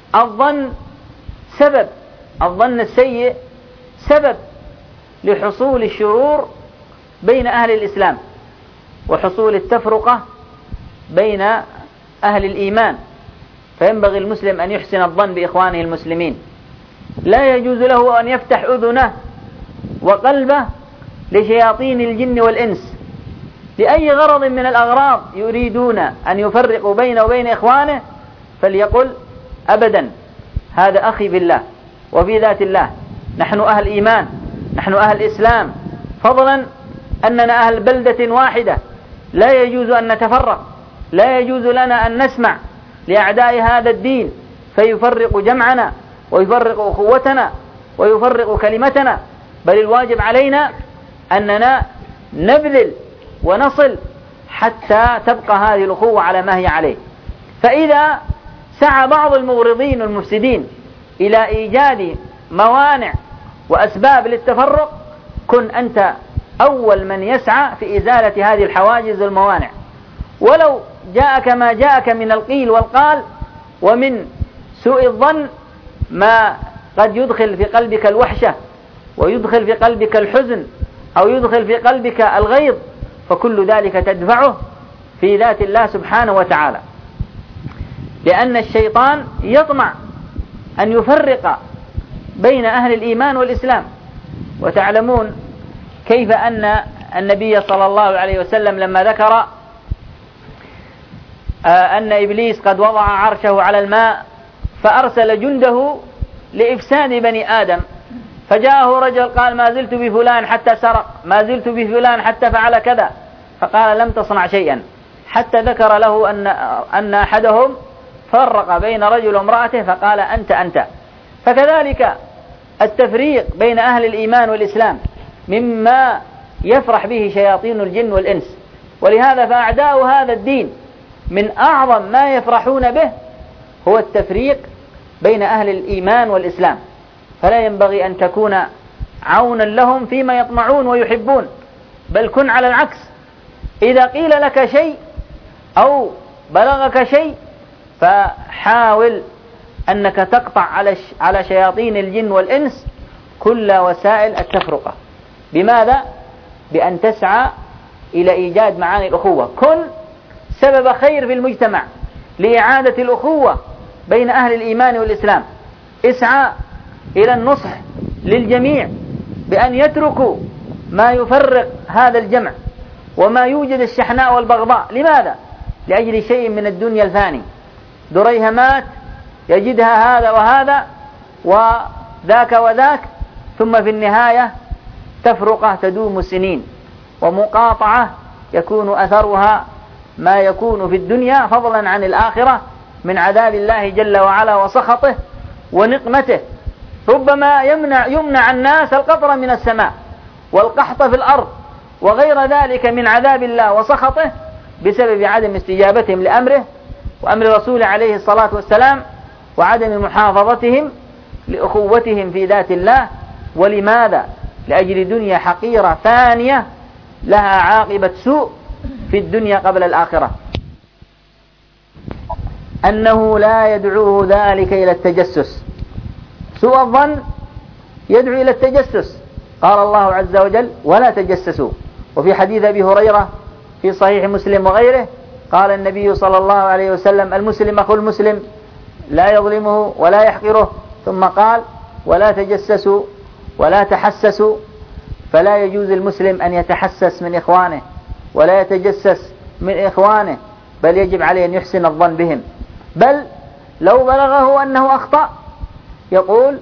الظن السيء سبب لحصول الشرور بين أهل الإسلام وحصول التفرقة بين أهل الإيمان. فينبغي المسلم أن يحسن الظن بإخوانه المسلمين، لا يجوز له أن يفتح أذنه وقلبه لشياطين الجن والإنس لأي غرض من الأغراض يريدون أن يفرقوا بينه وبين إخوانه، فليقل: أبدا، هذا أخي بالله وفي ذات الله، نحن أهل إيمان، نحن أهل إسلام، فضلا أننا أهل بلدة واحدة، لا يجوز أن نتفرق، لا يجوز لنا أن نسمع لأعداء هذا الدين فيفرق جمعنا ويفرق أخوتنا ويفرق كلمتنا، بل الواجب علينا أننا نبذل ونصل حتى تبقى هذه الأخوة على ما هي عليه. فإذا سعى بعض المغرضين والمفسدين إلى إيجاد موانع وأسباب للتفرق، كن أنت أول من يسعى في إزالة هذه الحواجز والموانع، ولو جاءك ما جاءك من القيل والقال ومن سوء الظن ما قد يدخل في قلبك الوحشة ويدخل في قلبك الحزن أو يدخل في قلبك الغيظ، فكل ذلك تدفعه في ذات الله سبحانه وتعالى، لأن الشيطان يطمع أن يفرق بين أهل الإيمان والإسلام. وتعلمون كيف أن النبي صلى الله عليه وسلم لما ذكر أن إبليس قد وضع عرشه على الماء فأرسل جنده لإفساد بني آدم، فجاءه رجل قال ما زلت بفلان حتى سرق، ما زلت بفلان حتى فعل كذا، فقال لم تصنع شيئا، حتى ذكر له أن أحدهم فرق بين رجل وامرأته فقال أنت. فكذلك التفريق بين أهل الإيمان والإسلام مما يفرح به شياطين الجن والإنس، ولهذا فأعداء هذا الدين من أعظم ما يفرحون به هو التفريق بين أهل الإيمان والإسلام، فلا ينبغي أن تكون عونا لهم فيما يطمعون ويحبون، بل كن على العكس، إذا قيل لك شيء أو بلغك شيء فحاول أنك تقطع على شياطين الجن والإنس كل وسائل التفرقة. بماذا؟ بأن تسعى إلى إيجاد معاني الأخوة، كن سبب خير في المجتمع لإعادة الأخوة بين أهل الإيمان والإسلام، اسعى إلى النصح للجميع بأن يتركوا ما يفرق هذا الجمع وما يوجد الشحناء والبغضاء. لماذا؟ لأجل شيء من الدنيا الفاني، دريهمات يجدها هذا وهذا وذاك وذاك، ثم في النهاية تفرقة تدوم سنين، ومقاطعة يكون أثرها ما يكون في الدنيا فضلا عن الآخرة من عذاب الله جل وعلا وسخطه ونقمته. ربما يمنع الناس القطر من السماء والقحط في الأرض وغير ذلك من عذاب الله وسخطه بسبب عدم استجابتهم لأمره وأمر رسوله عليه الصلاة والسلام، وعدم محافظتهم لأخوتهم في ذات الله. ولماذا؟ لأجل دنيا حقيرة ثانية لها عاقبة سوء في الدنيا قبل الآخرة، أنه لا يدعوه ذلك إلى التجسس. سوء الظن يدعو إلى التجسس، قال الله عز وجل ولا تجسسوا. وفي حديث أبي هريرة في صحيح مسلم وغيره قال النبي صلى الله عليه وسلم المسلم أخو المسلم لا يظلمه ولا يحقره، ثم قال ولا تجسسوا ولا تحسسوا، فلا يجوز المسلم أن يتحسس من إخوانه ولا يتجسس من إخوانه، بل يجب عليه أن يحسن الظن بهم، بل لو بلغه أنه أخطأ يقول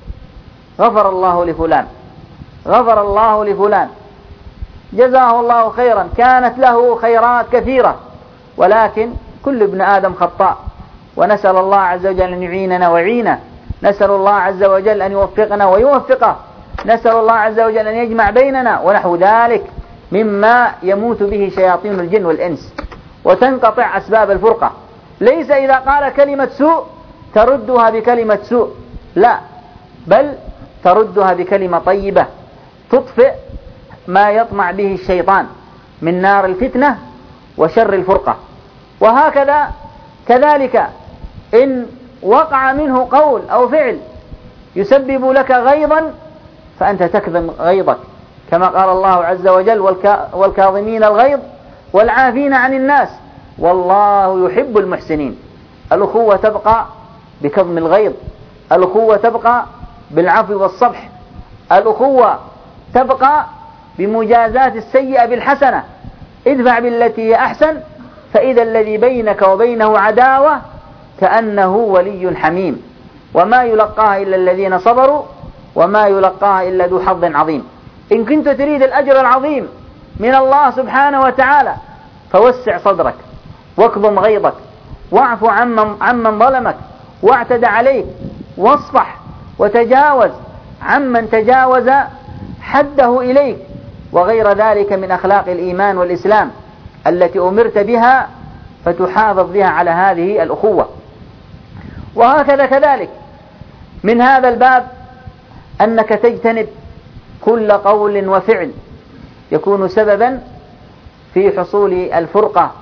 غفر الله لفلان، غفر الله لفلان، جزاه الله خيرا، كانت له خيرات كثيرة، ولكن كل ابن آدم خطاء، ونسأل الله عز وجل أن يعيننا ويعينه، نسأل الله عز وجل أن يوفقنا ويوفقه، نسأل الله عز وجل أن يجمع بيننا، ونحو ذلك مما يموت به شياطين الجن والإنس وتنقطع أسباب الفرقة. ليس إذا قال كلمة سوء تردها بكلمة سوء، لا، بل تردها بكلمة طيبة تطفئ ما يطمع به الشيطان من نار الفتنة وشر الفرقة. وهكذا كذلك إن وقع منه قول أو فعل يسبب لك غيظا فأنت تكظم غيظك، كما قال الله عز وجل والكاظمين الغيظ والعافين عن الناس والله يحب المحسنين. الأخوة تبقى بكظم الغيظ، الأخوة تبقى بالعفو والصفح، الأخوة تبقى بمجازاة السيئة بالحسنة، ادفع بالتي هي أحسن فإذا الذي بينك وبينه عداوة كأنه ولي حميم، وما يلقاها إلا الذين صبروا وما يلقاها إلا ذو حظ عظيم. إن كنت تريد الأجر العظيم من الله سبحانه وتعالى فوسع صدرك واكظم غيظك واعف عمن ظلمك واعتدى عليك، واصفح وتجاوز عمن تجاوز حده إليك، وغير ذلك من أخلاق الإيمان والإسلام التي أمرت بها، فتحافظ بها على هذه الأخوة. وهكذا كذلك من هذا الباب أنك تجتنب كل قول وفعل يكون سببا في حصول الفرقة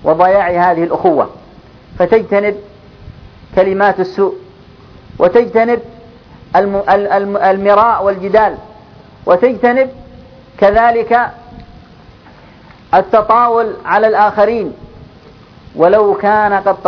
وضياع هذه الأخوة، فتجتنب كلمات السوء، وتجتنب المراء والجدال، وتجتنب كذلك التطاول على الآخرين ولو كان قد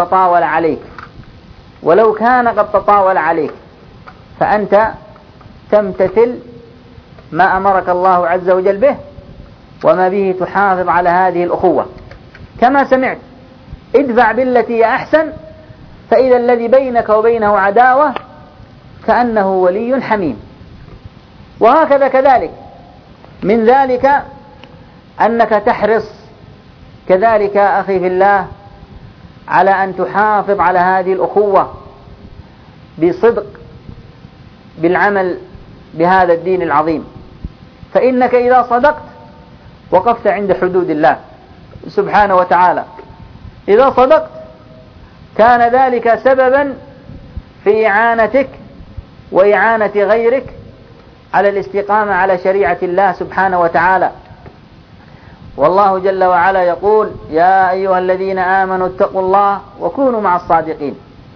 تطاول عليك، فأنت تمتثل ما أمرك الله عز وجل به، وما به تحافظ على هذه الأخوة. كما سمعت: ادفع بالتي هي أحسن فإذا الذي بينك وبينه عداوة كأنه ولي حميم. وهكذا كذلك من ذلك أنك تحرص كذلك أخي في الله على أن تحافظ على هذه الأخوة بصدق بالعمل بهذا الدين العظيم، فإنك إذا صدقت وقفت عند حدود الله سبحانه وتعالى. إذا صدقت كان ذلك سببا في إعانتك وإعانة غيرك على الاستقامة على شريعة الله سبحانه وتعالى. والله جل وعلا يقول: يا أيها الذين آمنوا اتقوا الله وكونوا مع الصادقين.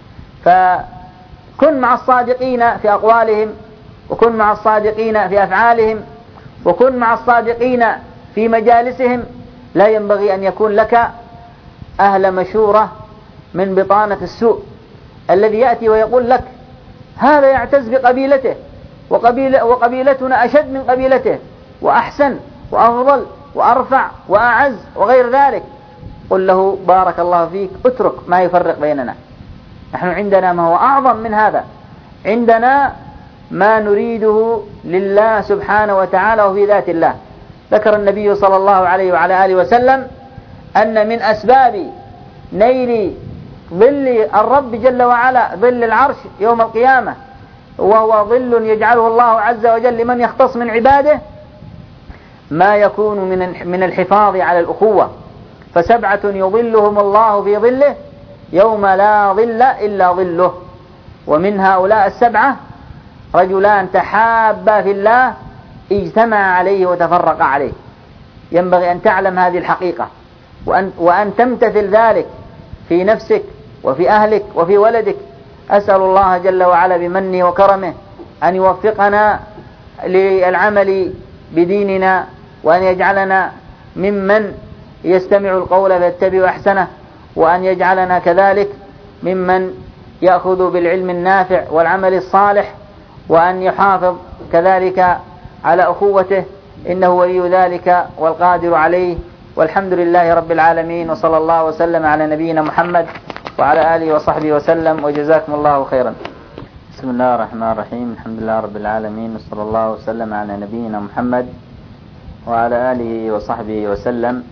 فكن مع الصادقين في أقوالهم، وكن مع الصادقين في أفعالهم، وكن مع الصادقين في مجالسهم. لا ينبغي أن يكون لك أهل مشورة من بطانة السوء الذي يأتي ويقول لك: هذا يعتز بقبيلته، وقبيلتنا أشد من قبيلته، وأحسن وأفضل وأرفع وأعز وغير ذلك. قل له: بارك الله فيك، اترك ما يفرق بيننا. نحن عندنا ما هو أعظم من هذا، عندنا ما نريده لله سبحانه وتعالى وفي ذات الله. ذكر النبي صلى الله عليه وعلى آله وسلم أن من أسباب نيل ظل الرب جل وعلا ظل العرش يوم القيامة، وهو ظل يجعله الله عز وجل لمن يختص من عباده، ما يكون من الحفاظ على الأخوة. فسبعة يظلهم الله في ظله يوم لا ظل إلا ظله. ومن هؤلاء السبعة رجلان تحابا في الله اجتمع عليه وتفرق عليه. ينبغي أن تعلم هذه الحقيقة، وأن تمتثل ذلك في نفسك وفي أهلك وفي ولدك. أسأل الله جل وعلا بمنه وكرمه أن يوفقنا للعمل بديننا، وأن يجعلنا ممن يستمع القول فيتبع أحسنه، وأن يجعلنا كذلك ممن يأخذ بالعلم النافع والعمل الصالح، وأن يحافظ كذلك على أخوته، إنه ولي ذلك والقادر عليه. والحمد لله رب العالمين، وصلى الله وسلم على نبينا محمد وعلى آله وصحبه وسلم، وجزاكم الله خيرا. بسم الله الرحمن الرحيم. الحمد لله رب العالمين، وصلى الله وسلم على نبينا محمد وعلى آله وصحبه وسلم.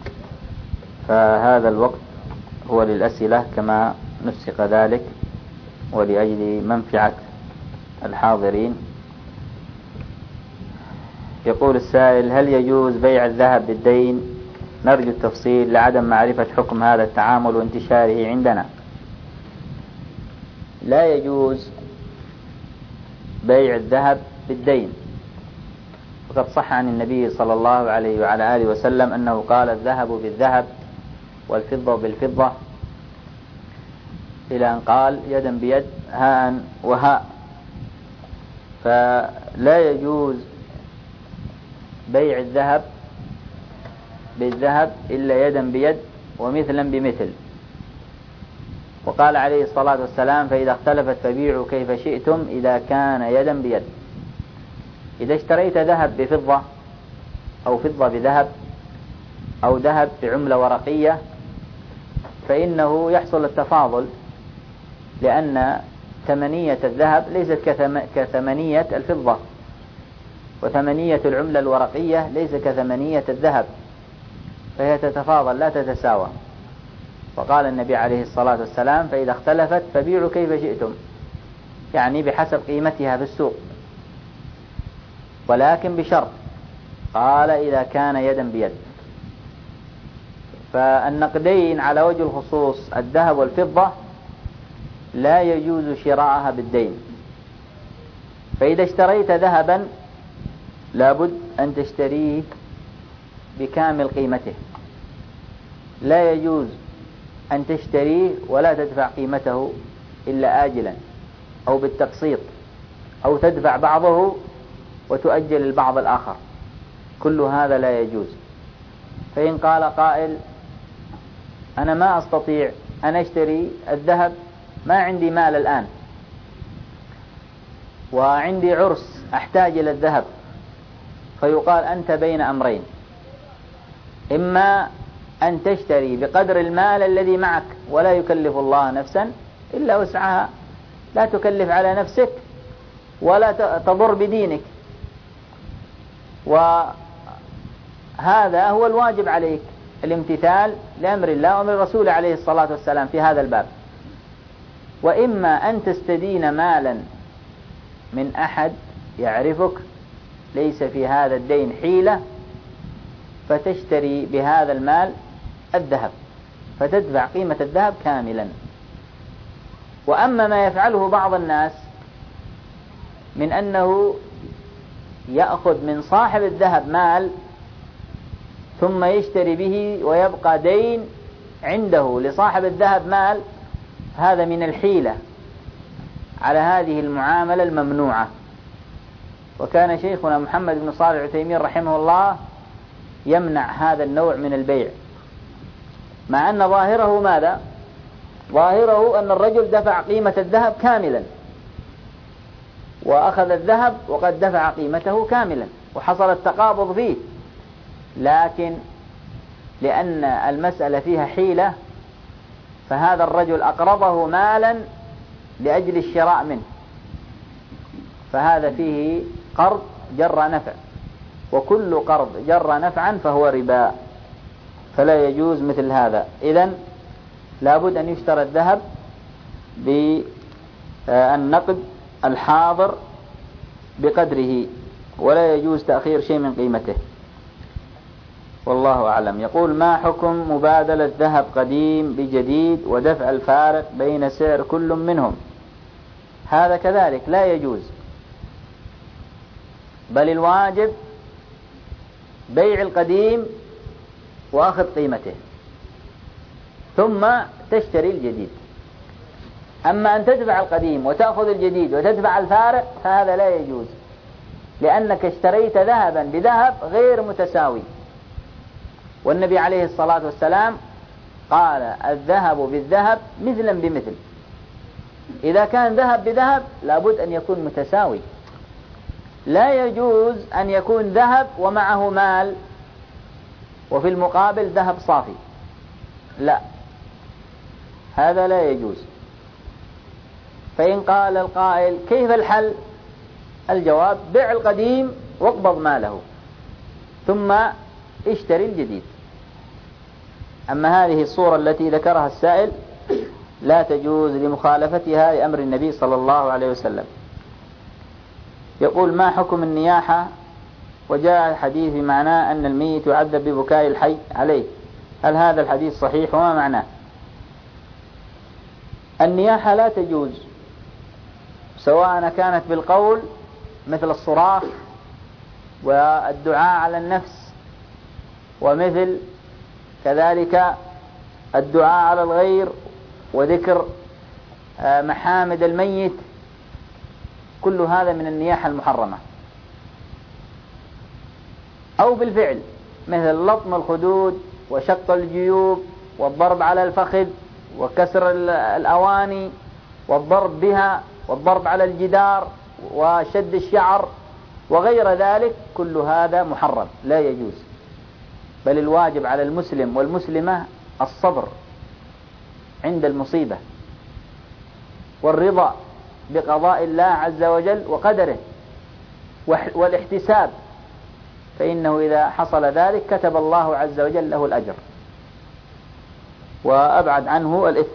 فهذا الوقت هو للأسئلة كما نسق ذلك، ولأجل منفعة الحاضرين. يقول السائل: هل يجوز بيع الذهب بالدين؟ نرجو التفصيل لعدم معرفة حكم هذا التعامل وانتشاره عندنا. لا يجوز بيع الذهب بالدين، وقد صح عن النبي صلى الله عليه وعلى آله وسلم أنه قال: الذهب بالذهب والفضة بالفضة، إلى أن قال: يدا بيد هاء وهاء. فلا يجوز بيع الذهب بالذهب إلا يدا بيد ومثلا بمثل. وقال عليه الصلاة والسلام: فإذا اختلفت فبيعوا كيف شئتم إذا كان يدا بيد. إذا اشتريت ذهب بفضة أو فضة بذهب أو ذهب بعملة ورقية فإنه يحصل التفاضل، لأن ثمنية الذهب ليست كثمنية الفضة، وثمنية العملة الورقية ليس كثمنية الذهب، فهي تتفاضل لا تتساوى. وقال النبي عليه الصلاة والسلام: فإذا اختلفت فبيعوا كيف شئتم، يعني بحسب قيمتها في السوق، ولكن بشرط، قال: إذا كان يدا بيد. فالنقدين على وجه الخصوص الذهب والفضة لا يجوز شراءها بالدين. فإذا اشتريت ذهبا لابد أن تشتريه بكامل قيمته، لا يجوز أن تشتريه ولا تدفع قيمته إلا آجلا أو بالتقسيط، أو تدفع بعضه وتؤجل البعض الآخر، كل هذا لا يجوز. فإن قال قائل أنا ما أستطيع أن أشتري الذهب، ما عندي مال الآن وعندي عرس أحتاج إلى الذهب، فيقال أنت بين أمرين: إما أن تشتري بقدر المال الذي معك ولا يكلف الله نفسا إلا وسعها، لا تكلف على نفسك ولا تضر بدينك، وهذا هو الواجب عليك، الامتثال لأمر الله وأمر الرسول عليه الصلاة والسلام في هذا الباب. وإما أن تستدين مالا من أحد يعرفك ليس في هذا الدين حيلة، فتشتري بهذا المال الذهب فتدفع قيمة الذهب كاملا. وأما ما يفعله بعض الناس من أنه يأخذ من صاحب الذهب مال ثم يشتري به ويبقى دين عنده لصاحب الذهب مال، هذا من الحيلة على هذه المعاملة الممنوعة. وكان شيخنا محمد بن صالح العثيمين رحمه الله يمنع هذا النوع من البيع، مع أن ظاهره ماذا؟ ظاهره أن الرجل دفع قيمة الذهب كاملا وأخذ الذهب وقد دفع قيمته كاملا وحصل التقابض فيه، لكن لأن المسألة فيها حيلة فهذا الرجل أقرضه مالا لأجل الشراء منه، فهذا فيه قرض جر نفع، وكل قرض جر نفعا فهو ربا، فلا يجوز مثل هذا. إذن لابد أن يشترى الذهب بالنقد الحاضر بقدره، ولا يجوز تأخير شيء من قيمته، والله أعلم. يقول: ما حكم مبادلة ذهب قديم بجديد ودفع الفارق بين سعر كل منهم؟ هذا كذلك لا يجوز، بل الواجب بيع القديم وأخذ قيمته ثم تشتري الجديد. أما أن تدفع القديم وتأخذ الجديد وتدفع الفارق فهذا لا يجوز، لأنك اشتريت ذهبا بذهب غير متساوي، والنبي عليه الصلاة والسلام قال: الذهب بالذهب مثلا بمثل. إذا كان ذهب بذهب لابد أن يكون متساوي، لا يجوز أن يكون ذهب ومعه مال وفي المقابل ذهب صافي، لا، هذا لا يجوز. فإن قال القائل: كيف الحل؟ الجواب: بيع القديم واقبض ماله ثم اشتري الجديد. أما هذه الصورة التي ذكرها السائل لا تجوز لمخالفتها لأمر النبي صلى الله عليه وسلم. يقول: ما حكم النياحة؟ وجاء الحديث بمعناه أن الميت يعذب ببكاء الحي عليه، هل هذا الحديث صحيح وما معناه؟ النياحة لا تجوز، سواء كانت بالقول مثل الصراخ والدعاء على النفس، ومثل كذلك الدعاء على الغير وذكر محامد الميت، كل هذا من النياحة المحرمة. أو بالفعل مثل لطم الخدود وشق الجيوب والضرب على الفخذ وكسر الأواني والضرب بها والضرب على الجدار وشد الشعر وغير ذلك، كل هذا محرم لا يجوز. بل الواجب على المسلم والمسلمة الصبر عند المصيبة والرضا بقضاء الله عز وجل وقدره والاحتساب، فإنه إذا حصل ذلك كتب الله عز وجل له الأجر وأبعد عنه الإثم.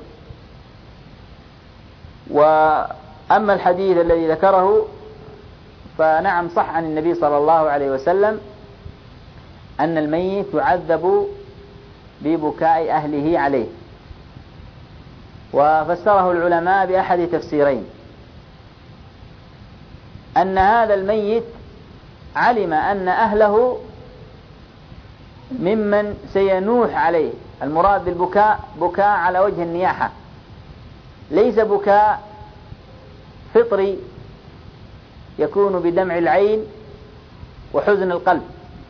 وأما الحديث الذي ذكره فنعم صح عن النبي صلى الله عليه وسلم أن الميت يعذب ببكاء أهله عليه، وفسره العلماء بأحد تفسيرين: أن هذا الميت علم أن أهله ممن سينوح عليه المراد بالبكاء بكاء على وجه النياحة، ليس بكاء فطري يكون بدمع العين وحزن القلب،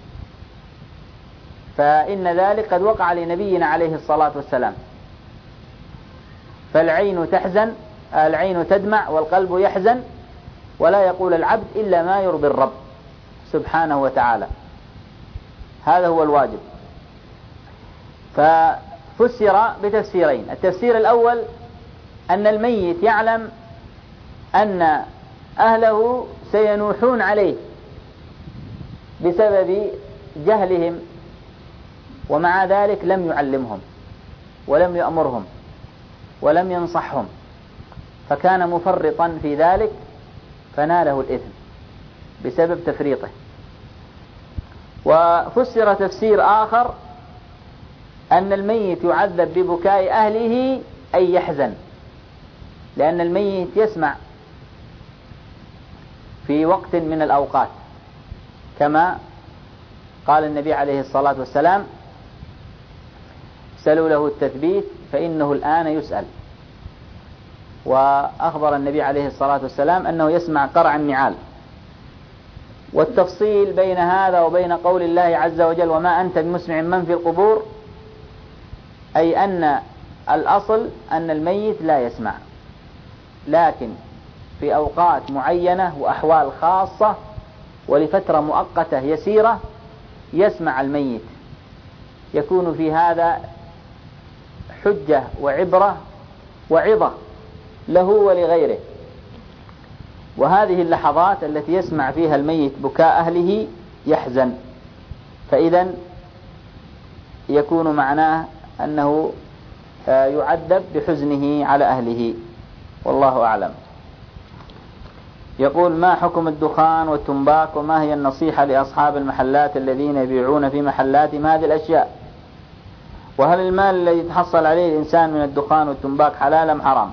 فإن ذلك قد وقع لنبينا عليه الصلاة والسلام. فالعين تحزن، العين تدمع والقلب يحزن، ولا يقول العبد إلا ما يرضي الرب سبحانه وتعالى. هذا هو الواجب. ففسر بتفسيرين: التفسير الأول أن الميت يعلم أن أهله سينوحون عليه بسبب جهلهم، ومع ذلك لم يعلمهم ولم يأمرهم ولم ينصحهم، فكان مفرطا في ذلك فناله الإثم بسبب تفريطه. وفسر تفسير آخر أن الميت يعذب ببكاء أهله أي يحزن، لأن الميت يسمع في وقت من الأوقات، كما قال النبي عليه الصلاة والسلام: سلوا له التثبيت فإنه الآن يسأل. وأخبر النبي عليه الصلاة والسلام أنه يسمع قرع النعال. والتفصيل بين هذا وبين قول الله عز وجل: وما أنت بمسمع من في القبور، أي أن الأصل أن الميت لا يسمع، لكن في أوقات معينة وأحوال خاصة ولفترة مؤقتة يسيرة يسمع الميت، يكون في هذا حجة وعبرة وعظة له ولغيره. وهذه اللحظات التي يسمع فيها الميت بكاء أهله يحزن، فإذا يكون معناه أنه يعذب بحزنه على أهله، والله أعلم. يقول: ما حكم الدخان والتنباك، وما هي النصيحة لأصحاب المحلات الذين يبيعون في محلاتهم هذه الأشياء؟ وهل المال الذي يتحصل عليه الإنسان من الدخان والتنباك حلال أم حرام؟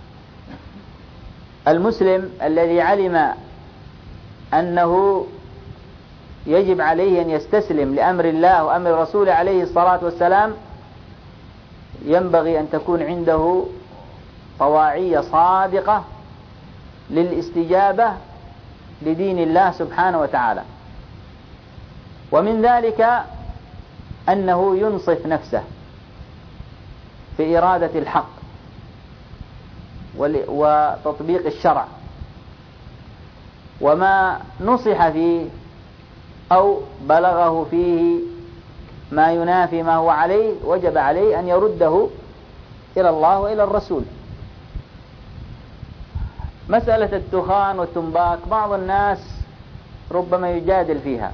المسلم الذي علم أنه يجب عليه أن يستسلم لأمر الله وأمر رسوله عليه الصلاة والسلام ينبغي أن تكون عنده طواعية صادقة للاستجابة لدين الله سبحانه وتعالى. ومن ذلك أنه ينصف نفسه في إرادة الحق وتطبيق الشرع، وما نصح فيه أو بلغه فيه ما ينافي ما هو عليه وجب عليه أن يرده إلى الله وإلى الرسول. مسألة الدخان والتنباك بعض الناس ربما يجادل فيها،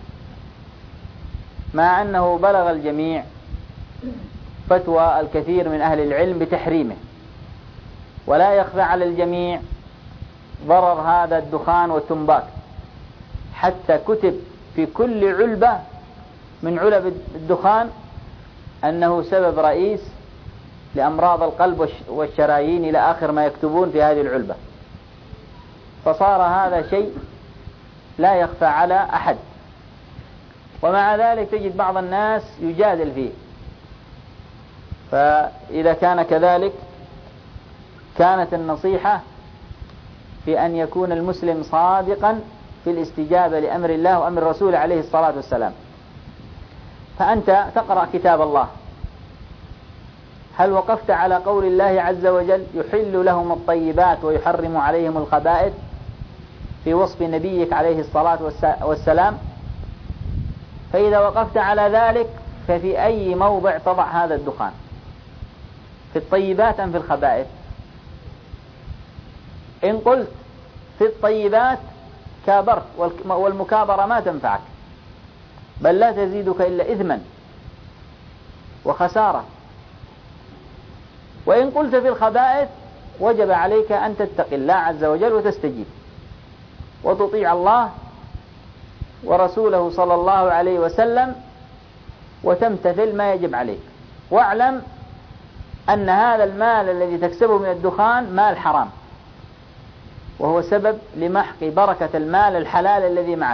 مع أنه بلغ الجميع فتوى الكثير من أهل العلم بتحريمه، ولا يخفى على الجميع ضرر هذا الدخان والتنباك، حتى كتب في كل علبة من علب الدخان أنه سبب رئيس لأمراض القلب والشرايين إلى آخر ما يكتبون في هذه العلبة. فصار هذا شيء لا يخفى على أحد، ومع ذلك تجد بعض الناس يجادل فيه. فإذا كان كذلك كانت النصيحة في أن يكون المسلم صادقا في الاستجابة لأمر الله وأمر رسوله عليه الصلاة والسلام. فأنت تقرأ كتاب الله، هل وقفت على قول الله عز وجل: يحل لهم الطيبات ويحرم عليهم الخبائث، في وصف نبيك عليه الصلاة والسلام؟ فإذا وقفت على ذلك ففي أي موضع تضع هذا الدخان؟ في الطيبات أم في الخبائث؟ إن قلت في الطيبات كابرت، والمكابرة ما تنفعك بل لا تزيدك إلا إثما وخسارة. وإن قلت في الخبائث وجب عليك أن تتقي الله عز وجل وتستجيب وتطيع الله ورسوله صلى الله عليه وسلم وتمتثل ما يجب عليك. واعلم أن هذا المال الذي تكسبه من الدخان مال حرام، وهو سبب لمحق بركة المال الحلال الذي معك.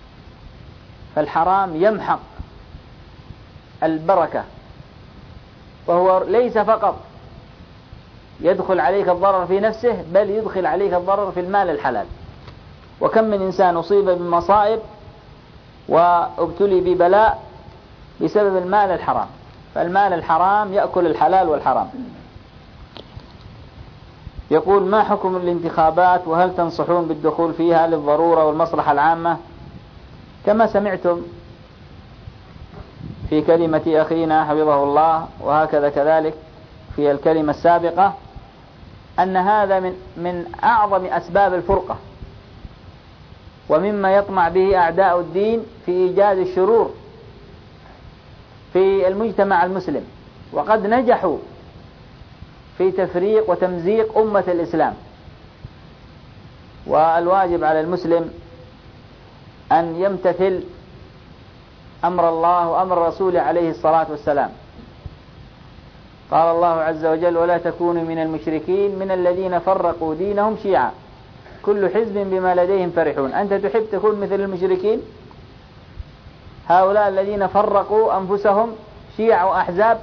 فالحرام يمحق البركة وهو ليس فقط يدخل عليك الضرر في نفسه، بل يدخل عليك الضرر في المال الحلال. وكم من إنسان أصيب بمصائب وابتلي ببلاء بسبب المال الحرام، فالمال الحرام يأكل الحلال والحرام. يقول: ما حكم الانتخابات، وهل تنصحون بالدخول فيها للضرورة والمصلحة العامة؟ كما سمعتم في كلمة أخينا حفظه الله، وهكذا كذلك في الكلمة السابقة، أن هذا من أعظم أسباب الفرقة، ومما يطمع به أعداء الدين في إيجاد الشرور في المجتمع المسلم، وقد نجحوا في تفريق وتمزيق أمة الإسلام. والواجب على المسلم أن يمتثل أمر الله وأمر رسوله عليه الصلاة والسلام. قال الله عز وجل: ولا تكونوا من المشركين من الذين فرقوا دينهم شيعا كل حزب بما لديهم فرحون. أنت تحب تكون مثل المشركين هؤلاء الذين فرقوا أنفسهم شيع وأحزاب؟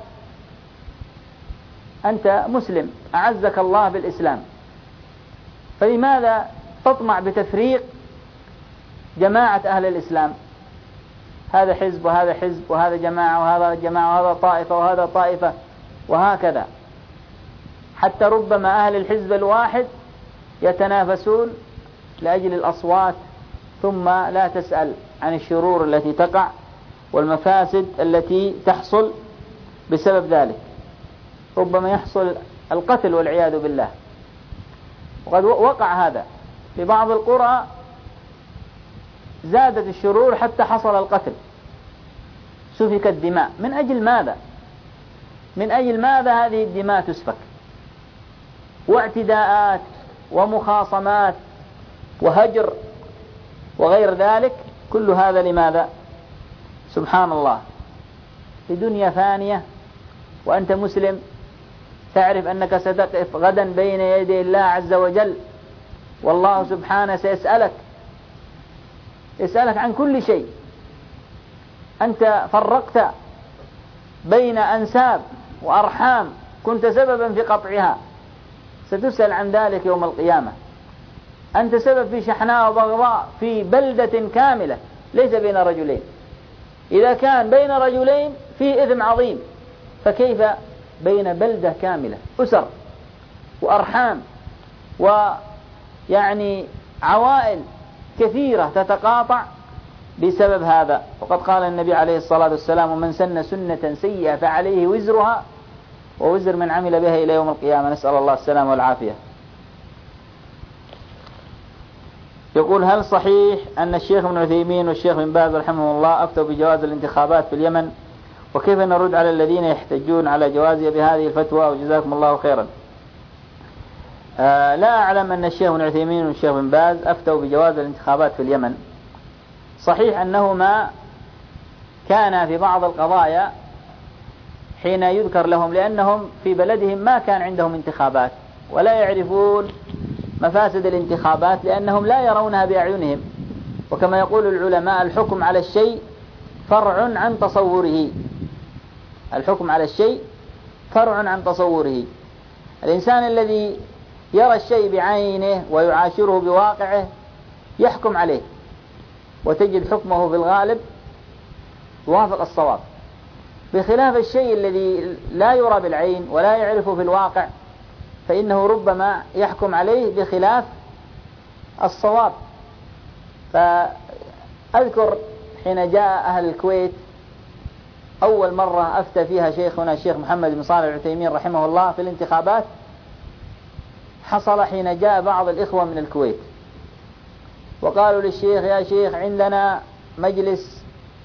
أنت مسلم أعزك الله بالإسلام، فلماذا تطمع بتفريق جماعة أهل الإسلام؟ هذا حزب وهذا حزب، وهذا جماعة وهذا جماعة، وهذا طائفة وهذا طائفة، وهكذا، حتى ربما أهل الحزب الواحد يتنافسون لأجل الأصوات، ثم لا تسأل عن الشرور التي تقع والمفاسد التي تحصل بسبب ذلك. ربما يحصل القتل والعياذ بالله، وقد وقع هذا في بعض القرى، زادت الشرور حتى حصل القتل، سفكت الدماء. من أجل ماذا؟ من أجل ماذا هذه الدماء تسفك؟ واعتداءات ومخاصمات وهجر وغير ذلك، كل هذا لماذا؟ سبحان الله، لدنيا فانية، وأنت مسلم تعرف أنك ستقف غدا بين يدي الله عز وجل، والله سبحانه سيسألك عن كل شيء. أنت فرقت بين أنساب وأرحام كنت سببا في قطعها، ستسأل عن ذلك يوم القيامة. أنت سبب في شحناء وبغضاء في بلدة كاملة ليس بين رجلين. إذا كان بين رجلين في إثم عظيم، فكيف بين بلدة كاملة، أسر وأرحام ويعني عوائل كثيرة تتقاطع بسبب هذا. وقد قال النبي عليه الصلاة والسلام: ومن سن سنة سيئة فعليه وزرها ووزر من عمل بها إلى يوم القيامة. نسأل الله السلامة والعافية. يقول: هل صحيح أن الشيخ ابن عثيمين والشيخ بن باز رحمه الله أفتوا بجواز الانتخابات في اليمن؟ وكيف نرد على الذين يحتجون على جوازها بهذه الفتوى؟ وجزاكم الله خيرا. لا أعلم أن الشيخ ابن عثيمين والشيخ بن باز أفتوا بجواز الانتخابات في اليمن. صحيح أنهما كان في بعض القضايا حين يذكر لهم، لأنهم في بلدهم ما كان عندهم انتخابات ولا يعرفون مفاسد الانتخابات، لأنهم لا يرونها بأعينهم. وكما يقول العلماء: الحكم على الشيء فرع عن تصوره. الحكم على الشيء فرع عن تصوره. الإنسان الذي يرى الشيء بعينه ويعاشره بواقعه يحكم عليه، وتجد حكمه في الغالب يوافق الصواب، بخلاف الشيء الذي لا يرى بالعين ولا يعرفه في الواقع، فإنه ربما يحكم عليه بخلاف الصواب. فأذكر حين جاء أهل الكويت أول مرة أفتى فيها شيخنا الشيخ محمد بن صالح العثيمين رحمه الله في الانتخابات، حصل حين جاء بعض الإخوة من الكويت وقالوا للشيخ: يا شيخ عندنا مجلس،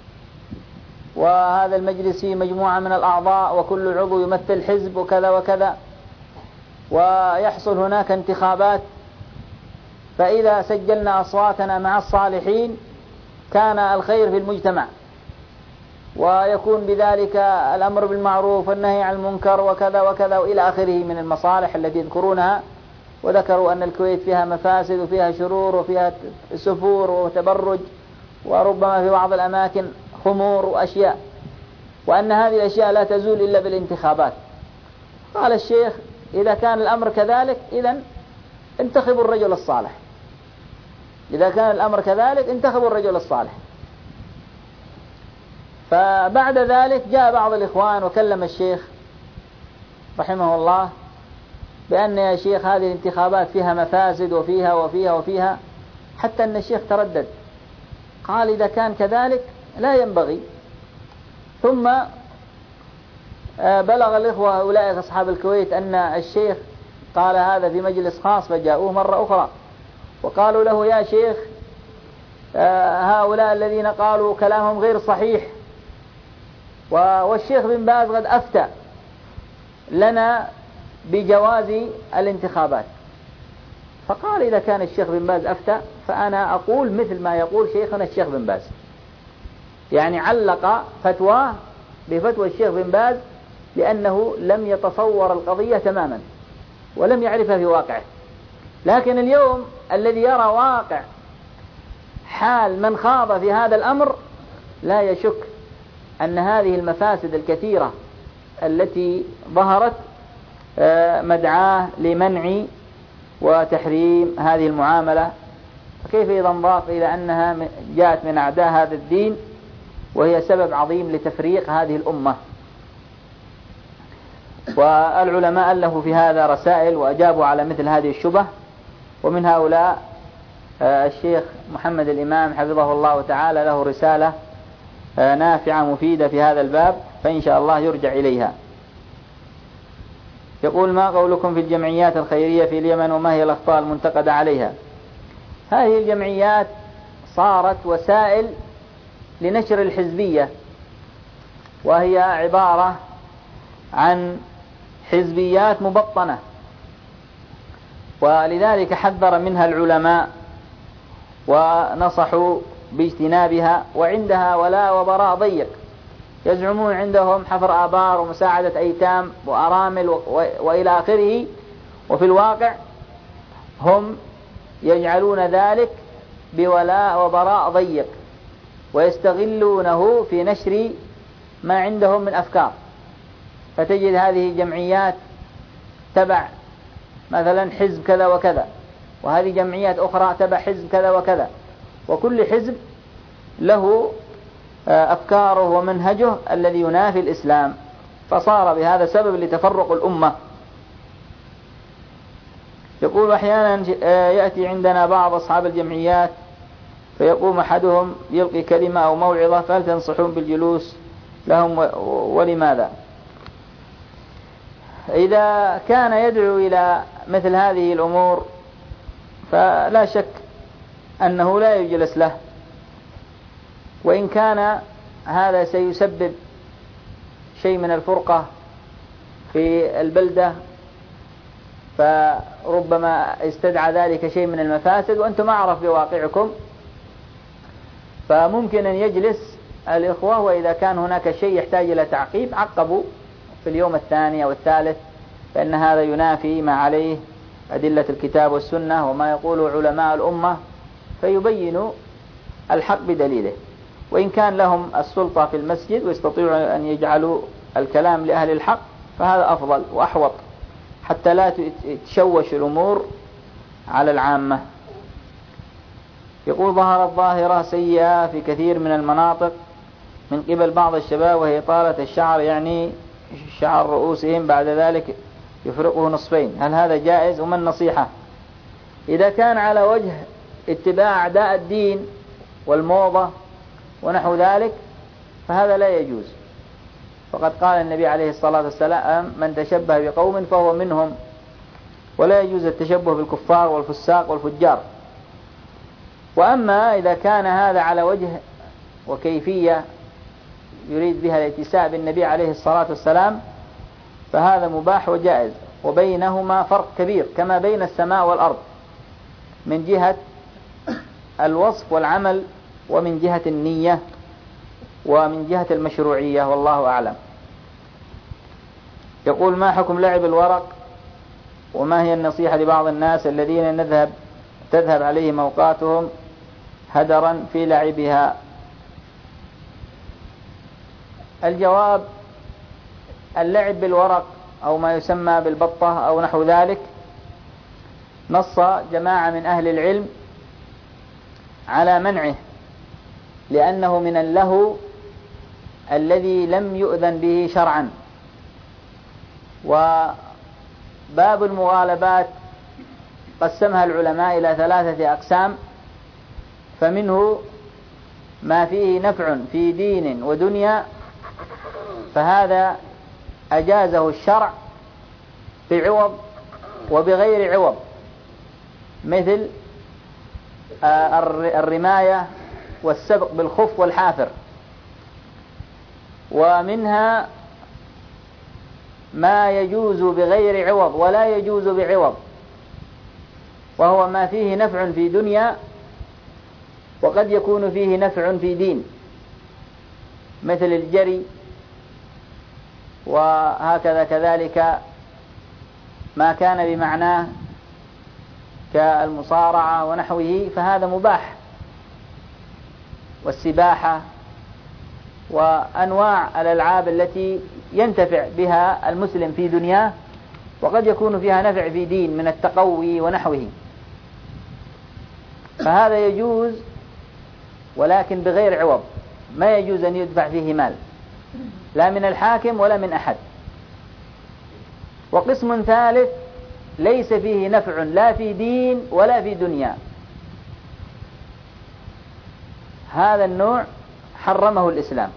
وهذا المجلس فيه مجموعة من الأعضاء وكل عضو يمثل حزب وكذا وكذا، ويحصل هناك انتخابات، فإذا سجلنا أصواتنا مع الصالحين كان الخير في المجتمع، ويكون بذلك الأمر بالمعروف والنهي عن المنكر وكذا وكذا وإلى آخره من المصالح التي يذكرونها. وذكروا أن الكويت فيها مفاسد وفيها شرور وفيها سفور وتبرج، وربما في بعض الأماكن خمور وأشياء، وأن هذه الأشياء لا تزول إلا بالانتخابات. قال الشيخ: إذا كان الأمر كذلك إذن انتخبوا الرجل الصالح. إذا كان الأمر كذلك انتخبوا الرجل الصالح. فبعد ذلك جاء بعض الإخوان وكلم الشيخ رحمه الله بأن يا شيخ هذه الانتخابات فيها مفاسد وفيها وفيها وفيها، حتى أن الشيخ تردد قال: إذا كان كذلك لا ينبغي. ثم بلغ الإخوة هؤلاء أصحاب الكويت أن الشيخ قال هذا في مجلس خاص، فجاءوه مرة أخرى وقالوا له: يا شيخ هؤلاء الذين قالوا كلامهم غير صحيح، والشيخ بن باز قد أفتى لنا بجواز الانتخابات. فقال: إذا كان الشيخ بن باز أفتى فأنا أقول مثل ما يقول شيخنا الشيخ بن باز. يعني علق فتواه بفتوى الشيخ بن باز لأنه لم يتصور القضية تماما ولم يعرفها في واقعه. لكن اليوم الذي يرى واقع حال من خاض في هذا الأمر لا يشك أن هذه المفاسد الكثيرة التي ظهرت مدعاة لمنع وتحريم هذه المعاملة. فكيف إذا انضاف إلى أنها جاءت من أعداء هذا الدين وهي سبب عظيم لتفريق هذه الأمة. والعلماء ألفوا في هذا رسائل وأجابوا على مثل هذه الشبه، ومن هؤلاء الشيخ محمد الإمام حفظه الله تعالى له رسالة نافعة مفيدة في هذا الباب، فإن شاء الله يرجع إليها. يقول: ما قولكم في الجمعيات الخيرية في اليمن وما هي الأخطاء المنتقدة عليها؟ هذه الجمعيات صارت وسائل لنشر الحزبية، وهي عبارة عن حزبيات مبطنة، ولذلك حذر منها العلماء ونصحوا باجتنابها. وعندها ولاء وبراء ضيق، يزعمون عندهم حفر آبار ومساعدة أيتام وأرامل وإلى آخره، وفي الواقع هم يجعلون ذلك بولاء وبراء ضيق ويستغلونه في نشر ما عندهم من أفكار. فتجد هذه جمعيات تبع مثلا حزب كذا وكذا، وهذه جمعيات أخرى تبع حزب كذا وكذا، وكل حزب له أفكاره ومنهجه الذي ينافي الإسلام، فصار بهذا سبب لتفرق الأمة. يقول: أحيانا يأتي عندنا بعض أصحاب الجمعيات فيقوم أحدهم يلقي كلمة أو موعظة، فهل تنصحون بالجلوس لهم ولماذا؟ إذا كان يدعو إلى مثل هذه الأمور فلا شك أنه لا يجلس له، وإن كان هذا سيسبب شيء من الفرقة في البلدة فربما استدعى ذلك شيء من المفاسد، وأنتم أعرف بواقعكم، فممكن أن يجلس الإخوة، وإذا كان هناك شيء يحتاج إلى تعقيب عقبوا في اليوم الثاني أو الثالث، فإن هذا ينافي ما عليه أدلة الكتاب والسنة وما يقوله علماء الأمة، فيبين الحق بدليله. وإن كان لهم السلطة في المسجد ويستطيعوا أن يجعلوا الكلام لأهل الحق فهذا أفضل وأحوط، حتى لا تشوش الأمور على العامة. يقول: ظهرت ظاهرة سيئة في كثير من المناطق من قبل بعض الشباب، وهي إطالة الشعر، يعني شعر رؤوسهم بعد ذلك يفرقه نصفين، هل هذا جائز وما النصيحة؟ إذا كان على وجه اتباع أعداء الدين والموضة ونحو ذلك فهذا لا يجوز، فقد قال النبي عليه الصلاة والسلام: من تشبه بقوم فهو منهم، ولا يجوز التشبه بالكفار والفساق والفجار. وأما إذا كان هذا على وجه وكيفية يريد بها الاتساء بالنبي عليه الصلاة والسلام فهذا مباح وجائز، وبينهما فرق كبير كما بين السماء والأرض من جهة الوصف والعمل، ومن جهة النية، ومن جهة المشروعية، والله أعلم. يقول: ما حكم لعب الورق، وما هي النصيحة لبعض الناس الذين تذهب عليهم أوقاتهم هدرا في لعبها؟ الجواب: اللعب بالورق أو ما يسمى بالبطة أو نحو ذلك، نص جماعة من أهل العلم على منعه، لأنه من اللهو الذي لم يؤذن به شرعا. وباب المغالبات قسمها العلماء إلى 3 أقسام، فمنه ما فيه نفع في دين ودنيا، فهذا أجازه الشرع بعوض وبغير عوض، مثل الرماية والسبق بالخف والحافر. ومنها ما يجوز بغير عوض ولا يجوز بعوض، وهو ما فيه نفع في دنيا وقد يكون فيه نفع في دين، مثل الجري، وهكذا كذلك ما كان بمعناه كالمصارعة ونحوه، فهذا مباح، والسباحة وأنواع الألعاب التي ينتفع بها المسلم في دنياه وقد يكون فيها نفع في دين من التقوي ونحوه، فهذا يجوز ولكن بغير عوض، ما يجوز أن يدفع فيه مال لا من الحاكم ولا من أحد. وقسم ثالث ليس فيه نفع لا في دين ولا في دنيا، هذا النوع حرمه الإسلام.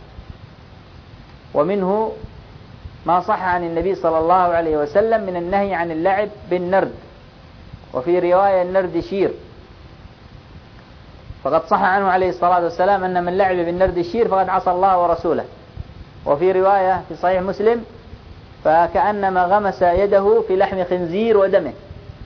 ومنه ما صح عن النبي صلى الله عليه وسلم من النهي عن اللعب بالنرد، وفي رواية النرد شير، فقد صح عنه عليه الصلاة والسلام أن من لعب بالنرد شير فقد عصى الله ورسوله. وفي رواية في صحيح مسلم فكأنما غمس يده في لحم خنزير ودمه.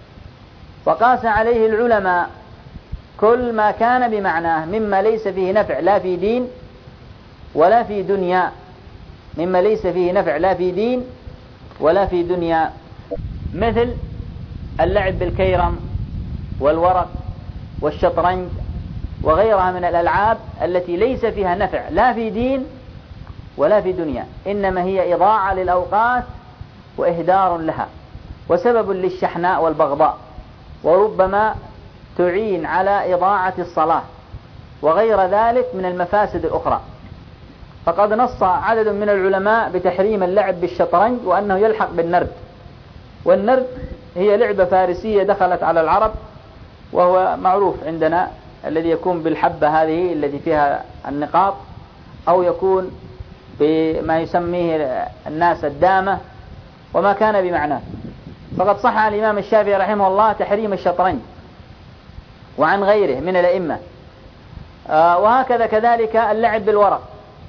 وقاس عليه العلماء كل ما كان بمعناه مما ليس فيه نفع لا في دين ولا في دنيا، مما ليس فيه نفع لا في دين ولا في دنيا، مثل اللعب بالكيرم والورق والشطرنج وغيرها من الألعاب التي ليس فيها نفع لا في دين ولا في دنيا، إنما هي إضاعة للأوقات وإهدار لها وسبب للشحناء والبغضاء، وربما تعين على إضاعة الصلاة وغير ذلك من المفاسد الأخرى. فقد نص عدد من العلماء بتحريم اللعب بالشطرنج وأنه يلحق بالنرد. والنرد هي لعبة فارسية دخلت على العرب، وهو معروف عندنا الذي يكون بالحبة هذه التي فيها النقاط، أو يكون بما يسميه الناس الدامة وما كان بمعناه. فقد صح عن الإمام الشافعي رحمه الله تحريم الشطرنج وعن غيره من الأئمة. وهكذا كذلك اللعب بالورق،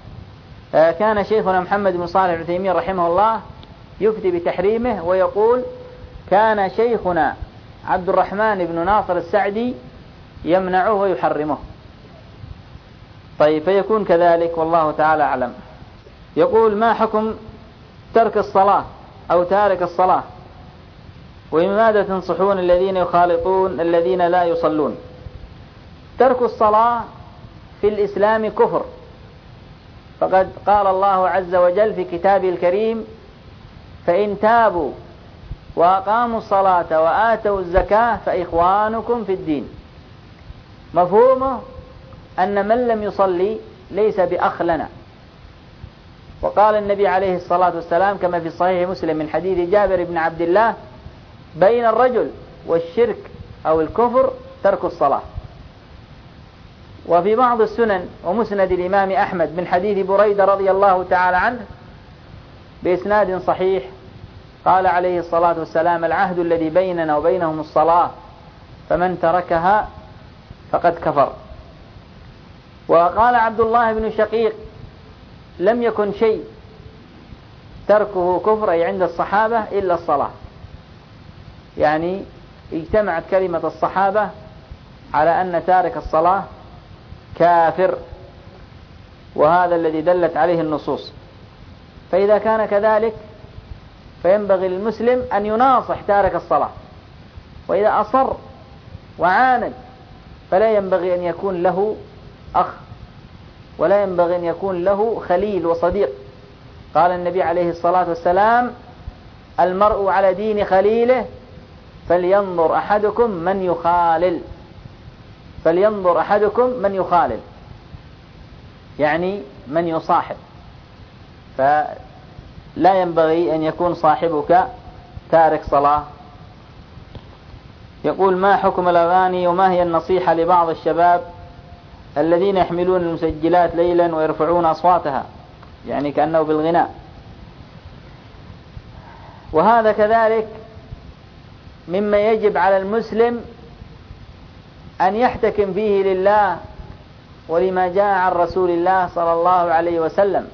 كان شيخنا محمد بن صالح العثيمين رحمه الله يفتي بتحريمه، ويقول كان شيخنا عبد الرحمن بن ناصر السعدي يمنعه ويحرمه. طيب، فيكون كذلك والله تعالى أعلم. يقول: ما حكم ترك الصلاة أو تارك الصلاة، وبماذا تنصحون الذين يخالطون الذين لا يصلون؟ ترك الصلاة في الإسلام كفر، فقد قال الله عز وجل في كتابه الكريم: فإن تابوا وأقاموا الصلاة وآتوا الزكاة فإخوانكم في الدين. مفهومه أن من لم يصلي ليس بأخ لنا. وقال النبي عليه الصلاة والسلام كما في صحيح مسلم من حديث جابر بن عبد الله: بين الرجل والشرك أو الكفر ترك الصلاة. وفي بعض السنن ومسند الإمام أحمد من حديث بريدة رضي الله تعالى عنه بإسناد صحيح قال عليه الصلاة والسلام: العهد الذي بيننا وبينهم الصلاة، فمن تركها فقد كفر. وقال عبد الله بن شقيق: لم يكن شيء تركه كفر أي عند الصحابة إلا الصلاة، يعني اجتمعت كلمة الصحابة على أن تارك الصلاة كافر، وهذا الذي دلت عليه النصوص. فإذا كان كذلك فينبغي للمسلم أن يناصح تارك الصلاة، وإذا أصر وعاند فلا ينبغي أن يكون له أخ ولا ينبغي أن يكون له خليل وصديق. قال النبي عليه الصلاة والسلام: المرء على دين خليله فلينظر أحدكم من يخالل. فلينظر أحدكم من يخالل يعني من يصاحب. فلا ينبغي أن يكون صاحبك تارك صلاة. يقول: ما حكم الأغاني وما هي النصيحة لبعض الشباب الذين يحملون المسجلات ليلا ويرفعون أصواتها يعني كأنه بالغناء؟ وهذا كذلك مما يجب على المسلم أن يحتكم فيه لله ولما جاء عن رسول الله صلى الله عليه وسلم.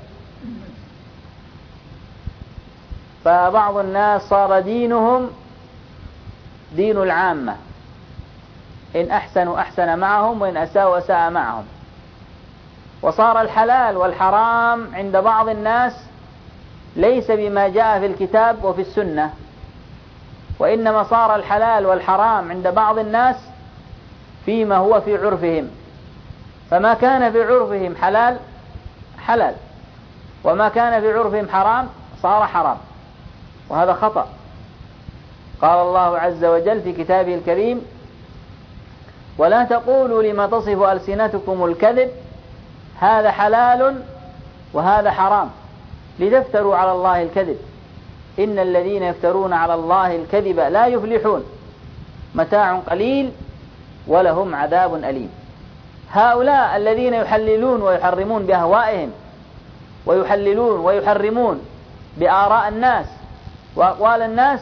فبعض الناس صار دينهم دين العامة، إن أحسنوا أحسن معهم وإن أساءوا أساء معهم. وصار الحلال والحرام عند بعض الناس ليس بما جاء في الكتاب وفي السنة، وإنما صار الحلال والحرام عند بعض الناس فيما هو في عرفهم. فما كان في عرفهم حلال حلال، وما كان في عرفهم حرام صار حرام، وهذا خطأ. قال الله عز وجل في كتابه الكريم: ولا تقولوا لما تصف ألسنتكم الكذب هذا حلال وهذا حرام لتفتروا على الله الكذب إن الذين يفترون على الله الكذب لا يفلحون متاع قليل ولهم عذاب أليم. هؤلاء الذين يحللون ويحرمون بأهوائهم ويحللون ويحرمون بآراء الناس وأقوال الناس،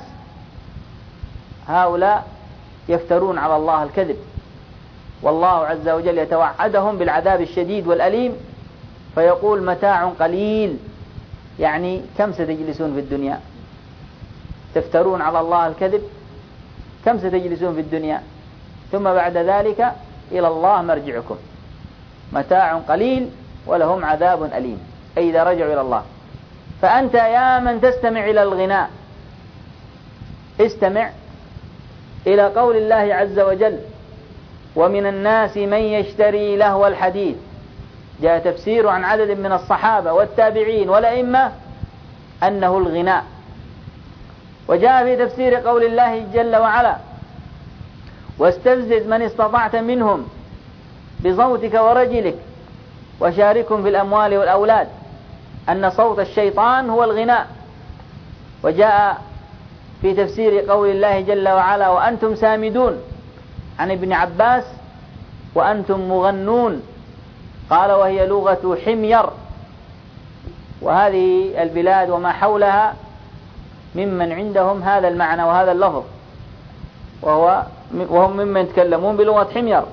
هؤلاء يفترون على الله الكذب، والله عز وجل يتوعدهم بالعذاب الشديد والأليم، فيقول: متاع قليل، يعني كم ستجلسون في الدنيا تفترون على الله الكذب؟ كم ستجلسون في الدنيا؟ ثم بعد ذلك إلى الله مرجعكم، متاع قليل ولهم عذاب أليم، أي إذا رجعوا إلى الله. فأنت يا من تستمع إلى الغناء استمع إلى قول الله عز وجل: ومن الناس من يشتري لهو الحديث. جاء تفسير عن عدد من الصحابة والتابعين والأئمة أنه الغناء. وجاء في تفسير قول الله جل وعلا: واستفزز من استطعت منهم بصوتك ورجلك وشاركهم في الأموال والأولاد، أن صوت الشيطان هو الغناء. وجاء في تفسير قول الله جل وعلا: وأنتم سامدون، عن ابن عباس: وأنتم مغنون، قال وهي لغة حمير. وهذه البلاد وما حولها ممن عندهم هذا المعنى وهذا اللفظ، وهم ممن يتكلمون بلغة حمير.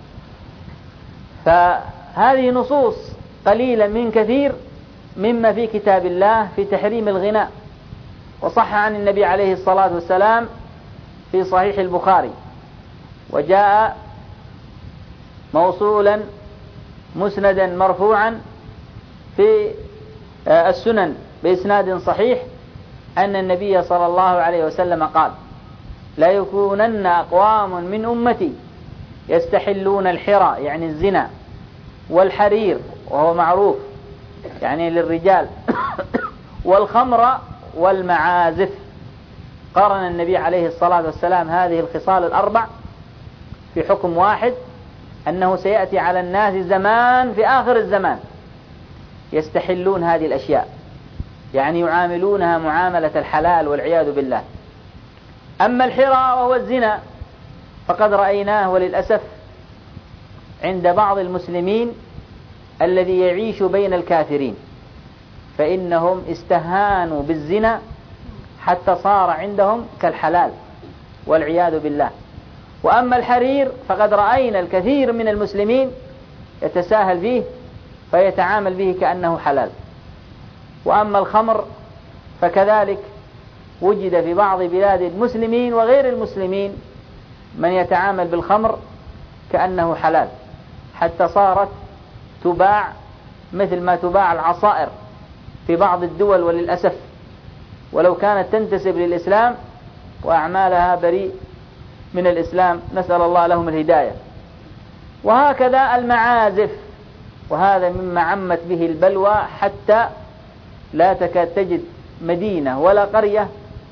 فهذه نصوص قليلة من كثير مما في كتاب الله في تحريم الغناء. وصح عن النبي عليه الصلاة والسلام في صحيح البخاري، وجاء موصولا مسندا مرفوعا في السنن بإسناد صحيح أن النبي صلى الله عليه وسلم قال: لا يكونن أقوام من أمتي يستحلون الحرى يعني الزنا، والحرير وهو معروف يعني للرجال، والخمر والمعازف. قارن النبي عليه الصلاة والسلام هذه الخصال الأربع في حكم واحد، أنه سيأتي على الناس زمان في آخر الزمان يستحلون هذه الأشياء، يعني يعاملونها معاملة الحلال والعياذ بالله. أما الحرى وهو الزنا فقد رأيناه وللأسف عند بعض المسلمين الذي يعيش بين الكافرين، فإنهم استهانوا بالزنا حتى صار عندهم كالحلال والعياذ بالله. وأما الحرير فقد رأينا الكثير من المسلمين يتساهل فيه فيتعامل به كأنه حلال. وأما الخمر فكذلك وجد في بعض بلاد المسلمين وغير المسلمين من يتعامل بالخمر كأنه حلال، حتى صارت تباع مثل ما تباع العصائر في بعض الدول وللأسف، ولو كانت تنتسب للإسلام وأعمالها بريء من الإسلام، نسأل الله لهم الهداية. وهكذا المعازف، وهذا مما عمت به البلوى حتى لا تكاد تجد مدينة ولا قرية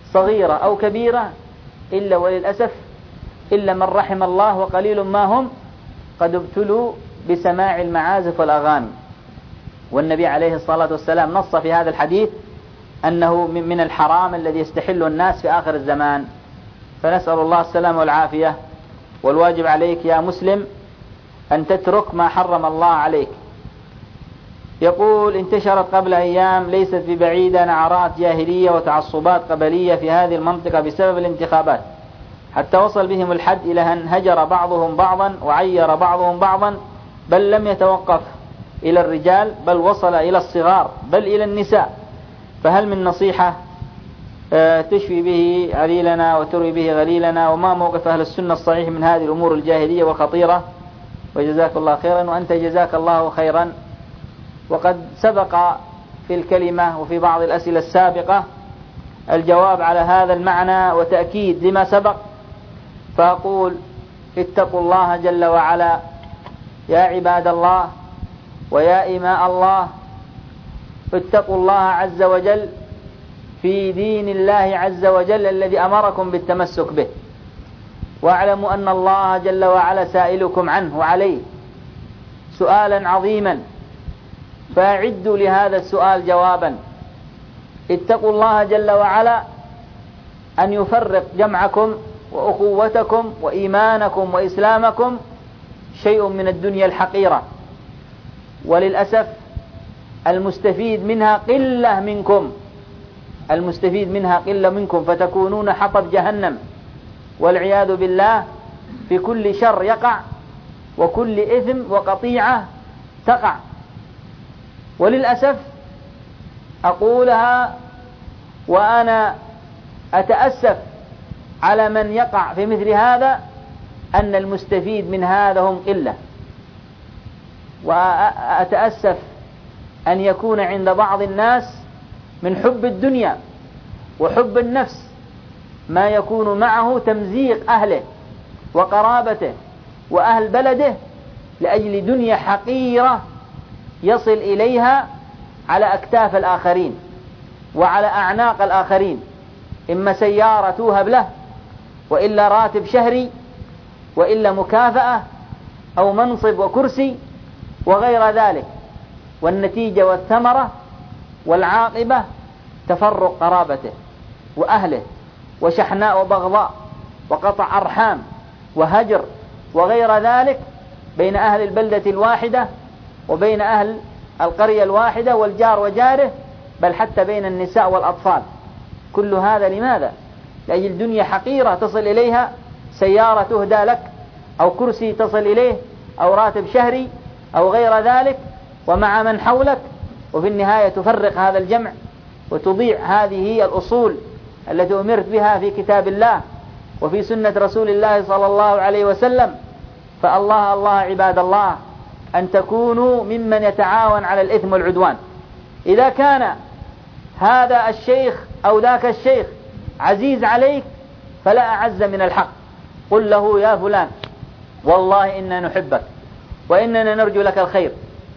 صغيرة أو كبيرة إلا وللأسف إلا من رحم الله وقليل ما هم قد ابتلوا بسماع المعازف والأغاني. والنبي عليه الصلاة والسلام نص في هذا الحديث أنه من الحرام الذي يستحل الناس في آخر الزمان. فنسأل الله السلامة والعافية. والواجب عليك يا مسلم أن تترك ما حرم الله عليك. يقول: انتشرت قبل أيام ليست ببعيدة نعرات جاهلية وتعصبات قبلية في هذه المنطقة بسبب الانتخابات، حتى وصل بهم الحد إلى أن هجر بعضهم بعضا وعير بعضهم بعضا، بل لم يتوقف إلى الرجال بل وصل إلى الصغار بل إلى النساء. فهل من نصيحة تشفي به عليلنا وتروي به غليلنا؟ وما موقف أهل السنة الصحيح من هذه الأمور الجاهلية والخطيرة؟ وجزاك الله خيرا. وأنت جزاك الله خيرا. وقد سبق في الكلمة وفي بعض الأسئلة السابقة الجواب على هذا المعنى وتأكيد لما سبق، فأقول: اتقوا الله جل وعلا يا عباد الله ويا إماء الله، اتقوا الله عز وجل في دين الله عز وجل الذي أمركم بالتمسك به، واعلموا أن الله جل وعلا سائلكم عنه وعليه سؤالا عظيما، فأعدوا لهذا السؤال جوابا. اتقوا الله جل وعلا أن يفرق جمعكم وأخوتكم وإيمانكم وإسلامكم شيء من الدنيا الحقيرة، وللأسف المستفيد منها قلة منكم، المستفيد منها قلة منكم، فتكونون حطب جهنم والعياذ بالله في كل شر يقع وكل إثم وقطيعة تقع. وللأسف أقولها وأنا أتأسف على من يقع في مثل هذا، أن المستفيد من هذا هم قلة. وأتأسف أن يكون عند بعض الناس من حب الدنيا وحب النفس ما يكون معه تمزيق أهله وقرابته وأهل بلده لأجل دنيا حقيرة يصل إليها على أكتاف الآخرين وعلى أعناق الآخرين، إما سيارة توهب له، وإلا راتب شهري، وإلا مكافأة أو منصب وكرسي وغير ذلك. والنتيجة والثمرة والعاقبة تفرق قرابته وأهله وشحناء وبغضاء وقطع أرحام وهجر وغير ذلك بين أهل البلدة الواحدة وبين أهل القرية الواحدة والجار وجاره، بل حتى بين النساء والأطفال. كل هذا لماذا؟ لأجل دنيا حقيرة تصل إليها، سيارة تهدى لك أو كرسي تصل إليه أو راتب شهري أو غير ذلك، ومع من حولك، وفي النهاية تفرق هذا الجمع وتضيع هذه الأصول التي أمرت بها في كتاب الله وفي سنة رسول الله صلى الله عليه وسلم. فالله الله عباد الله أن تكونوا ممن يتعاون على الإثم والعدوان. إذا كان هذا الشيخ أو ذاك الشيخ عزيز عليك فلا أعز من الحق، قل له: يا فلان والله إننا نحبك وإننا نرجو لك الخير،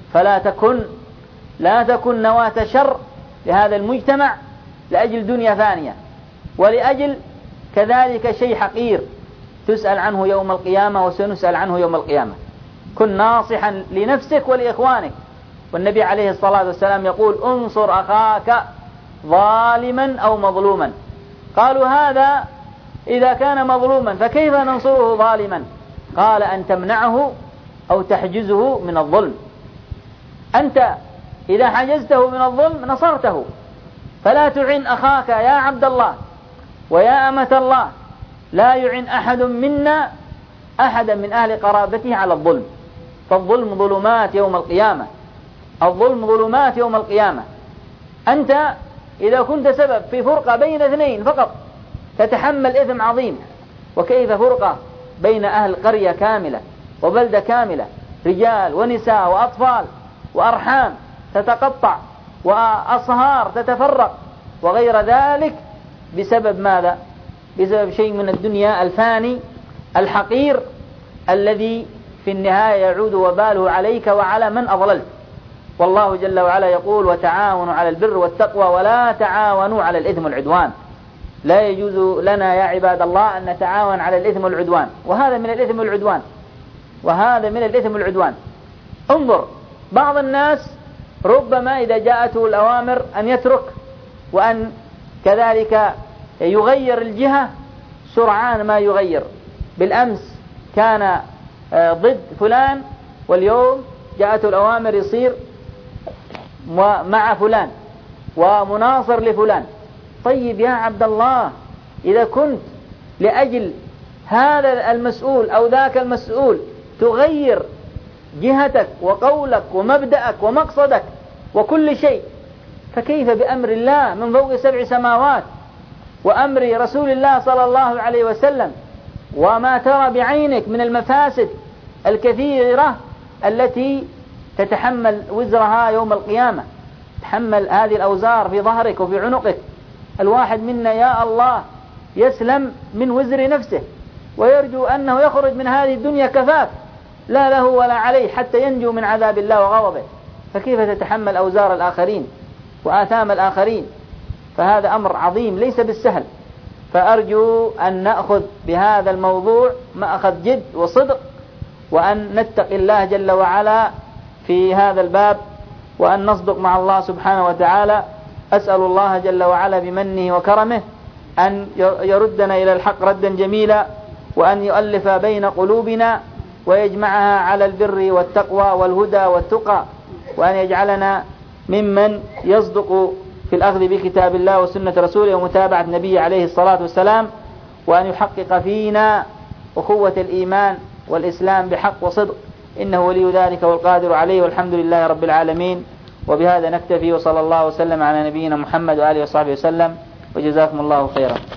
لا تكن نواة شر لهذا المجتمع لأجل دنيا ثانية، ولأجل كذلك شيء حقير تسأل عنه يوم القيامة وسنسأل عنه يوم القيامة. كن ناصحا لنفسك ولإخوانك. والنبي عليه الصلاة والسلام يقول: انصر أخاك ظالما أو مظلوما. قالوا: هذا إذا كان مظلوما فكيف ننصره ظالما؟ قال: أن تمنعه أو تحجزه من الظلم. أنت إذا حجزته من الظلم نصرته، فلا تعن أخاك يا عبد الله ويا أمة الله. لا يعن أحد منا أحدا من أهل قرابته على الظلم، فالظلم ظلمات يوم القيامة، الظلم ظلمات يوم القيامة. أنت إذا كنت سبب في فرقة بين اثنين فقط تتحمل إثم عظيم، وكيف فرقة بين أهل قرية كاملة وبلدة كاملة، رجال ونساء وأطفال وأرحام تتقطع وأصهار تتفرق وغير ذلك بسبب ماذا؟ بسبب شيء من الدنيا الفاني الحقير الذي في النهاية يعود وباله عليك وعلى من أضللت. والله جل وعلا يقول: وتعاونوا على البر والتقوى ولا تعاونوا على الإثم والعدوان. لا يجوز لنا يا عباد الله أن نتعاون على الإثم والعدوان، وهذا من الإثم والعدوان، وهذا من الإثم والعدوان. انظر، بعض الناس ربما إذا جاءته الأوامر أن يترك وأن كذلك يغير الجهة سرعان ما يغير. بالأمس كان ضد فلان واليوم جاءته الأوامر يصير مع فلان ومناصر لفلان. طيب يا عبد الله، إذا كنت لأجل هذا المسؤول أو ذاك المسؤول تغير جهتك وقولك ومبدأك ومقصدك وكل شيء، فكيف بأمر الله من فوق 7 سماوات وأمر رسول الله صلى الله عليه وسلم، وما ترى بعينك من المفاسد الكثيرة التي تتحمل وزرها يوم القيامة. تحمل هذه الأوزار في ظهرك وفي عنقك. الواحد منا يا الله يسلم من وزر نفسه ويرجو أنه يخرج من هذه الدنيا كفاف، لا له ولا عليه، حتى ينجو من عذاب الله وغضبه، فكيف تتحمل أوزار الآخرين وآثام الآخرين؟ فهذا أمر عظيم ليس بالسهل. فأرجو أن نأخذ بهذا الموضوع مأخذ جد وصدق، وأن نتقي الله جل وعلا في هذا الباب، وأن نصدق مع الله سبحانه وتعالى. أسأل الله جل وعلا بمنه وكرمه أن يردنا إلى الحق ردا جميلا، وأن يؤلف بين قلوبنا ويجمعها على البر والتقوى والهدى والتقى، وأن يجعلنا ممن يصدق في الأخذ بكتاب الله وسنة رسوله ومتابعة نبيه عليه الصلاة والسلام، وأن يحقق فينا أخوة الإيمان والإسلام بحق وصدق، إنه ولي ذلك والقادر عليه، والحمد لله رب العالمين. وبهذا نكتفي، وصلى الله وسلم على نبينا محمد وآله وصحبه وسلم، وجزاكم الله خيرا.